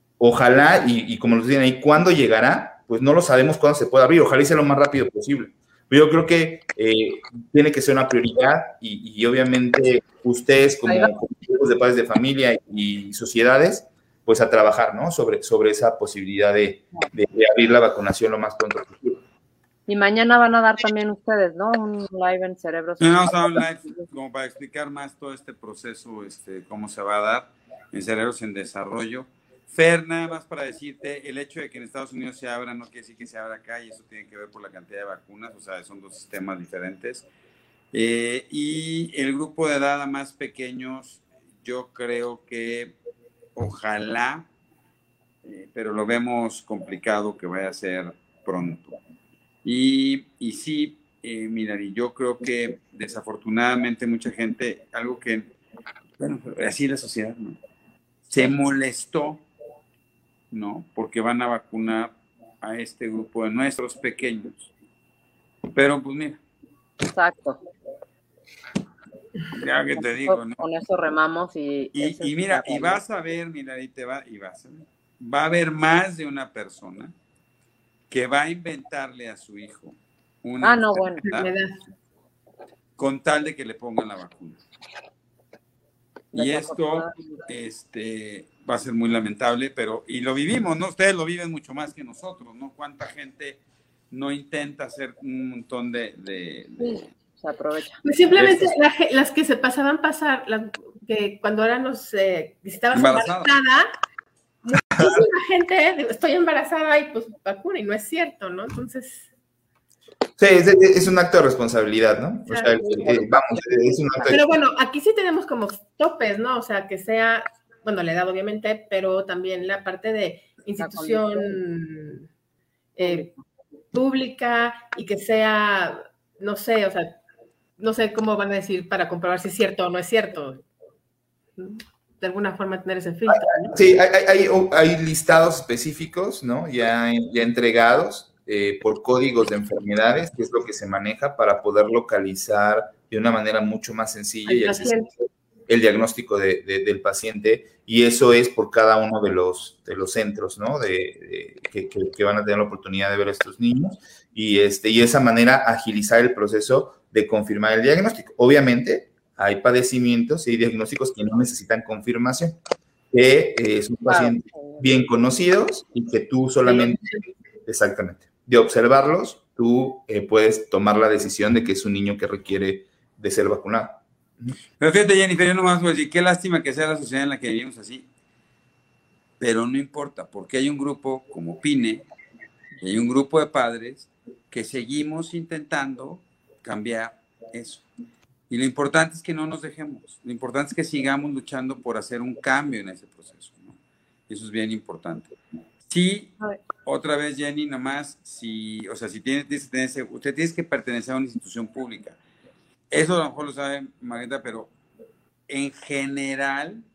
ojalá, y, y como nos dicen ahí, ¿cuándo llegará? Pues no lo sabemos cuándo se puede abrir, ojalá y sea lo más rápido posible. Pero yo creo que eh, tiene que ser una prioridad y, y obviamente ustedes como, como grupos de padres de familia y, y sociedades, pues a trabajar, ¿no? Sobre, sobre esa posibilidad de, de, de abrir la vacunación lo más pronto posible. Y mañana van a dar también ustedes, ¿no? Un live en Cerebros. No, vamos a dar un live como para explicar más todo este proceso, este, cómo se va a dar en Cerebros en Desarrollo. Fer, nada más para decirte, el hecho de que en Estados Unidos se abra no quiere decir que se abra acá, y eso tiene que ver por la cantidad de vacunas, o sea, son dos sistemas diferentes. Eh, y el grupo de edad a más pequeños, yo creo que ojalá, eh, pero lo vemos complicado que vaya a ser pronto. Y, y sí, eh, mira, y yo creo que desafortunadamente mucha gente, algo que, bueno, así es la sociedad, ¿no? Se molestó, ¿no? Porque van a vacunar a este grupo de nuestros pequeños. Pero pues mira. Exacto. Ya que te digo, ¿no? Con eso remamos y... Y, y mira, y vas a ver, mira, y te va, y vas a ver, va a haber más de una persona que va a inventarle a su hijo una ah, no, bueno. con tal de que le pongan la vacuna. Y esto este, va a ser muy lamentable, pero, y lo vivimos, ¿no? Ustedes lo viven mucho más que nosotros, ¿no? ¿Cuánta gente no intenta hacer un montón de... de, de sí, se aprovecha. Simplemente la, las que se pasaban pasar, las que cuando ahora nos eh, visitabas embarazada, muchísima gente, digo, estoy embarazada y pues vacuna, y no es cierto, ¿no? Entonces... Sí, es, es un acto de responsabilidad, ¿no? O sea, eh, vamos, es un acto de... Pero bueno, aquí sí tenemos como topes, ¿no? O sea, que sea, bueno, la edad obviamente, pero también la parte de institución eh, pública y que sea, no sé, o sea, no sé cómo van a decir para comprobar si es cierto o no es cierto. De alguna forma tener ese filtro, ¿no? Sí, hay, hay, hay listados específicos, ¿no? Ya, ya entregados. Eh, por códigos de enfermedades, que es lo que se maneja para poder localizar de una manera mucho más sencilla y accesible el diagnóstico de, de, del paciente, y eso es por cada uno de los, de los centros, ¿no? De, de, que, que, que van a tener la oportunidad de ver a estos niños, y, este, y de esa manera agilizar el proceso de confirmar el diagnóstico. Obviamente, hay padecimientos y hay diagnósticos que no necesitan confirmación, que eh, son pacientes bien conocidos y que tú solamente... Exactamente. De observarlos, tú eh, puedes tomar la decisión de que es un niño que requiere de ser vacunado. Pero fíjate, Jennifer, yo nomás voy a decir, qué lástima que sea la sociedad en la que vivimos así, pero no importa, porque hay un grupo como PINE, y hay un grupo de padres que seguimos intentando cambiar eso. Y lo importante es que no nos dejemos, lo importante es que sigamos luchando por hacer un cambio en ese proceso, ¿no? Y eso es bien importante. Sí, otra vez, Jenny, nomás, si, o sea, si tiene, tiene, usted tiene que pertenecer a una institución pública. Eso a lo mejor lo sabe Margarita, pero en general,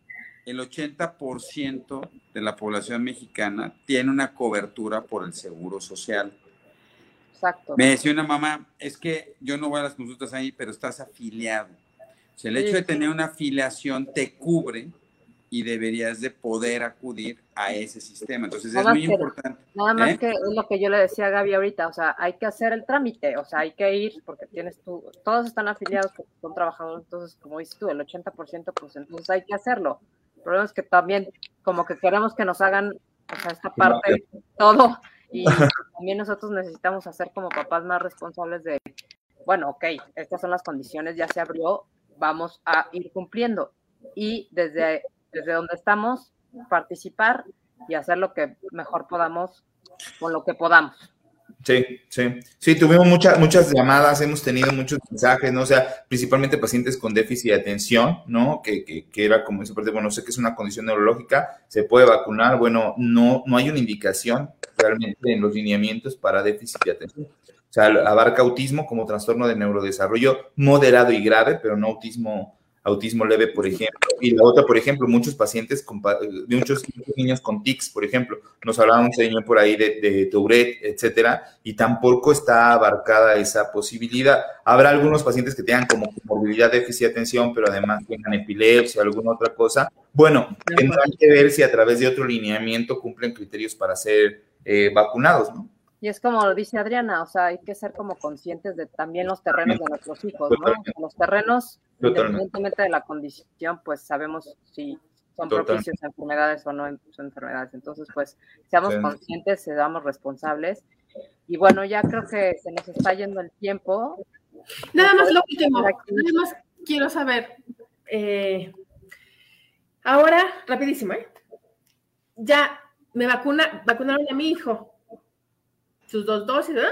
el ochenta por ciento de la población mexicana tiene una cobertura por el Seguro Social. Exacto. Me decía una mamá, es que yo no voy a las consultas ahí, pero estás afiliado. O sea, el hecho de tener una afiliación te cubre y deberías de poder acudir a ese sistema. Entonces es muy que, importante. Nada más ¿eh? que es lo que yo le decía a Gaby ahorita, o sea, hay que hacer el trámite, o sea, hay que ir porque tienes tú, todos están afiliados porque son trabajadores, entonces, como dices tú, el ochenta por ciento, pues entonces hay que hacerlo. El problema es que también como que queremos que nos hagan, o sea, esta parte, todo, y también nosotros necesitamos hacer como papás más responsables de, bueno, ok, estas son las condiciones, ya se abrió, vamos a ir cumpliendo. Y desde, desde donde estamos, participar y hacer lo que mejor podamos con lo que podamos. Sí, sí. Sí, tuvimos muchas muchas llamadas, hemos tenido muchos mensajes, ¿no? O sea, principalmente pacientes con déficit de atención, ¿no? Que, que, que era como esa parte, bueno, sé que es una condición neurológica, se puede vacunar, bueno, no, no hay una indicación realmente en los lineamientos para déficit de atención. O sea, abarca autismo como trastorno de neurodesarrollo moderado y grave, pero no autismo autismo leve, por ejemplo, y la otra, por ejemplo, muchos pacientes, con, muchos, muchos niños con tics, por ejemplo, nos hablaba un señor por ahí de, de Tourette, etcétera, y tampoco está abarcada esa posibilidad. Habrá algunos pacientes que tengan como comorbilidad, déficit de atención, pero además tengan epilepsia o alguna otra cosa. Bueno, tendrán que ver si a través de otro lineamiento cumplen criterios para ser eh, vacunados, ¿no? Y es como lo dice Adriana, o sea, hay que ser como conscientes de también los terrenos de nuestros hijos, Totalmente. ¿no? Los terrenos, Totalmente. independientemente de la condición, pues sabemos si son Totalmente. propicios a enfermedades o no son enfermedades. Entonces, pues, seamos Sí. conscientes, seamos responsables. Y bueno, ya creo que se nos está yendo el tiempo. Nada más lo último, nada más quiero saber, eh, ahora, rapidísimo, ¿eh? Ya me vacuna, vacunaron a mi hijo, sus dos dosis, ¿verdad?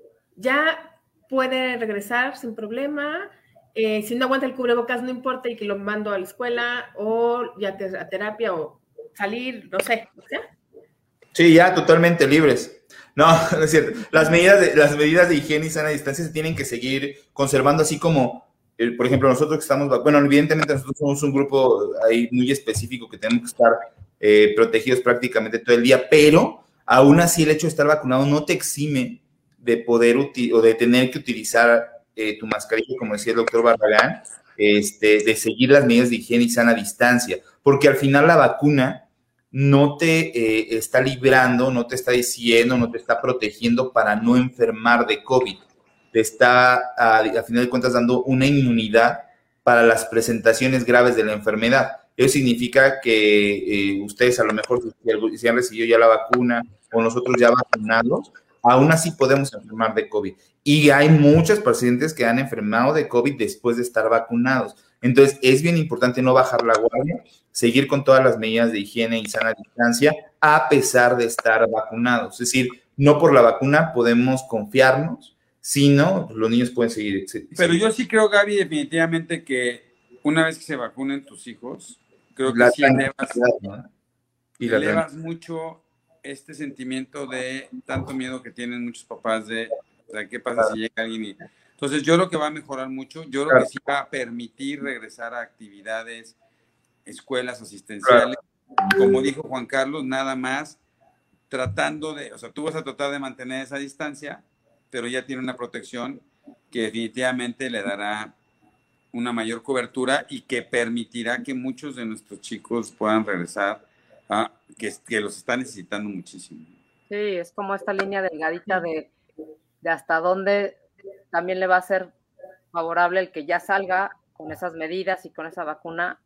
Ya puede regresar sin problema, eh, si no aguanta el cubrebocas no importa y que lo mando a la escuela o ya te, a terapia o salir, no sé, o sea. Sí, ya totalmente libres. No, no es cierto. Las medidas de, las medidas de higiene y sana distancia se tienen que seguir conservando, así como, eh, por ejemplo, nosotros que estamos, bueno, evidentemente nosotros somos un grupo ahí muy específico que tenemos que estar eh, protegidos prácticamente todo el día, pero aún así el hecho de estar vacunado no te exime de poder uti- o de tener que utilizar eh, tu mascarilla, como decía el doctor Barragán, este, de seguir las medidas de higiene y sana distancia, porque al final la vacuna no te eh, está librando, no te está diciendo, no te está protegiendo para no enfermar de COVID. Te está, a, a final de cuentas, dando una inmunidad para las presentaciones graves de la enfermedad. Eso significa que eh, ustedes a lo mejor, si, si han recibido ya la vacuna o nosotros ya vacunados, aún así podemos enfermar de COVID. Y hay muchos pacientes que han enfermado de COVID después de estar vacunados. Entonces, es bien importante no bajar la guardia, seguir con todas las medidas de higiene y sana distancia, a pesar de estar vacunados. Es decir, no por la vacuna podemos confiarnos, sino los niños pueden seguir. seguir. Pero yo sí creo, Gaby, definitivamente que una vez que se vacunen tus hijos, creo que La sí elevas, ¿no? y la elevas mucho este sentimiento de tanto miedo que tienen muchos papás de, de qué pasa si llega alguien y... Entonces yo creo que va a mejorar mucho, yo creo Claro. que sí va a permitir regresar a actividades, escuelas asistenciales, claro. Como dijo Juan Carlos, nada más tratando de, o sea, tú vas a tratar de mantener esa distancia, pero ya tiene una protección que definitivamente le dará una mayor cobertura y que permitirá que muchos de nuestros chicos puedan regresar a, que, que los están necesitando muchísimo. Sí, es como esta línea delgadita de, de hasta dónde también le va a ser favorable el que ya salga con esas medidas y con esa vacuna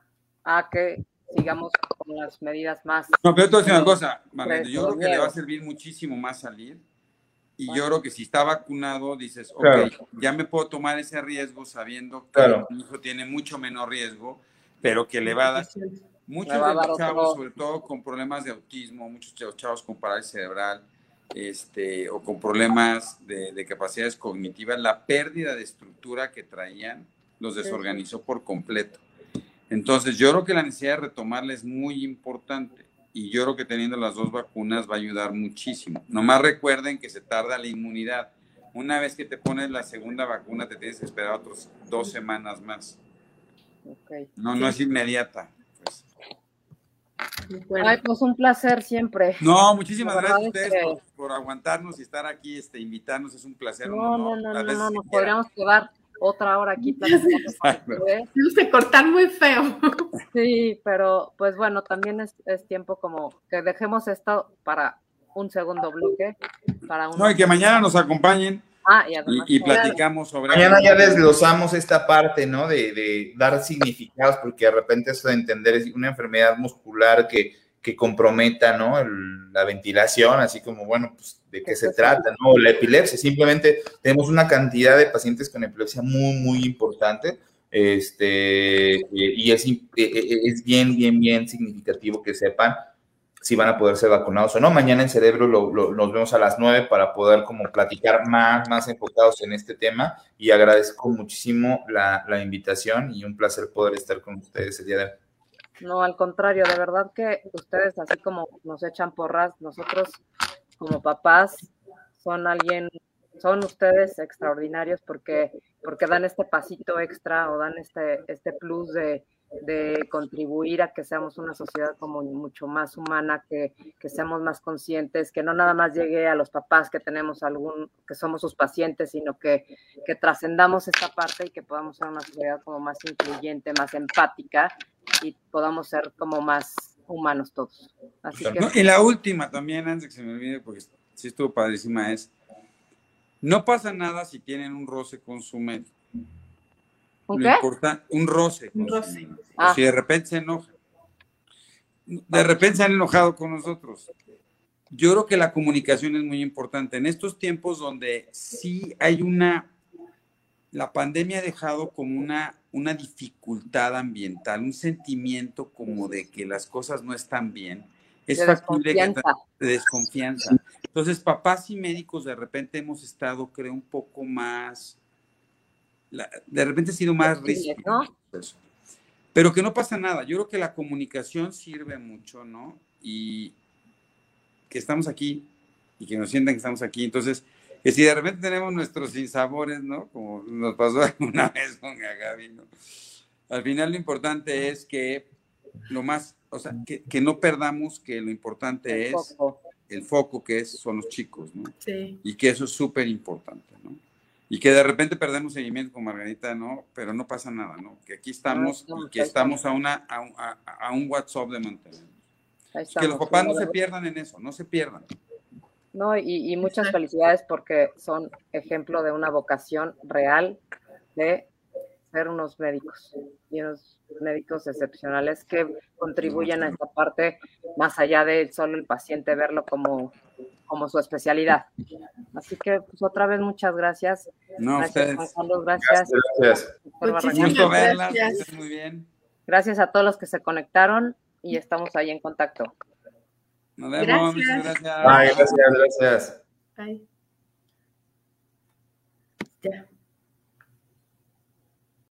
a que sigamos con las medidas más... No, pero te voy a decir una cosa, Marlene, yo creo que le va a servir muchísimo más salir y bueno, yo creo que si está vacunado dices, ok, claro. Ya me puedo tomar ese riesgo sabiendo que claro. Mi hijo tiene mucho menor riesgo, pero que le va a dar... Muchos de los chavos, otro... sobre todo con problemas de autismo, muchos chavos con parálisis cerebral, este, o con problemas de, de capacidades cognitivas, la pérdida de estructura que traían los desorganizó por completo. Entonces, yo creo que la necesidad de retomarla es muy importante y yo creo que teniendo las dos vacunas va a ayudar muchísimo. Nomás recuerden que se tarda la inmunidad. Una vez que te pones la segunda vacuna, te tienes que esperar otras dos semanas más. Okay. No, no es inmediata. Pues. Bueno. Ay, pues un placer siempre. No, muchísimas La gracias a verdad es ustedes que- por, por aguantarnos y estar aquí, este, invitarnos. Es un placer. un No, no, honor, no, las no, veces no, que nos quieran. podríamos quedar otra hora aquí platicando con Exacto. ustedes. Tenemos que cortar muy feo. Sí, pero pues bueno, también es, es tiempo como que dejemos esto para un segundo bloque, para No, unos... y que mañana nos acompañen Ah, y además... y, y platicamos sobre Mañana eso. ya desglosamos esta parte, ¿no? De, de dar significados, porque de repente eso de entender es una enfermedad muscular que, que comprometa, ¿no? El- la ventilación, así como, bueno, pues, ¿de qué se trata, no? La epilepsia, simplemente tenemos una cantidad de pacientes con epilepsia muy, muy importante, este, y es, es bien, bien, bien significativo que sepan si van a poder ser vacunados o no. Mañana en Cerebro lo, lo, nos vemos a las nueve para poder como platicar más, más enfocados en este tema, y agradezco muchísimo la, la invitación y un placer poder estar con ustedes el día de hoy. No, al contrario, de verdad que ustedes, así como nos echan porras, nosotros como papás son alguien, son ustedes extraordinarios porque, porque dan este pasito extra o dan este, este plus de, de contribuir a que seamos una sociedad como mucho más humana, que, que seamos más conscientes, que no nada más llegue a los papás que tenemos algún, que somos sus pacientes, sino que, que trascendamos esta parte y que podamos ser una sociedad como más incluyente, más empática, y podamos ser como más humanos todos. Así que... No, y la última también, antes de que se me olvide, porque sí estuvo padrísima, es: no pasa nada si tienen un roce con su médico. ¿Un Lo qué? importa, un roce con Un su roce. médico. Ah. O si de repente se enojan. De repente se han enojado con nosotros. Yo creo que la comunicación es muy importante. En estos tiempos donde sí hay una... La pandemia ha dejado como una, una dificultad ambiental, un sentimiento como de que las cosas no están bien. Es De factible que desconfianza. de desconfianza. Entonces, papás y médicos de repente hemos estado, creo, un poco más, la, de repente ha sido más rígido, ¿no? eso. Pero que no pasa nada. Yo creo que la comunicación sirve mucho, ¿no? Y que estamos aquí y que nos sientan que estamos aquí. Entonces, que si de repente tenemos nuestros sinsabores, ¿no? Como nos pasó una vez con Gaby, ¿no? Al final lo importante es que lo más, o sea, que, que no perdamos que lo importante El es foco. el foco, que es, son los chicos, ¿no? Sí. Y que eso es súper importante, ¿no? Y que de repente perdemos seguimiento con Margarita, ¿no? Pero no pasa nada, ¿no? Que aquí estamos No, y que estamos a, una, a, un, a, a un WhatsApp de mantener. Ahí Que los estamos. papás no se pierdan en eso, no se pierdan. No, y, y muchas felicidades porque son ejemplo de una vocación real de ser unos médicos y unos médicos excepcionales que contribuyen a esta parte más allá de solo el paciente verlo como, como su especialidad. Así que pues otra vez muchas gracias. No, Gracias, ustedes. Juan Carlos, gracias. Gracias. Doctor Muchísimas Barragán. Gusto verlas, gracias. que estén muy bien. Gracias a todos los que se conectaron y estamos ahí en contacto. Nos vemos, Gracias. muchas gracias. Bye, gracias, gracias. Bye. Ya.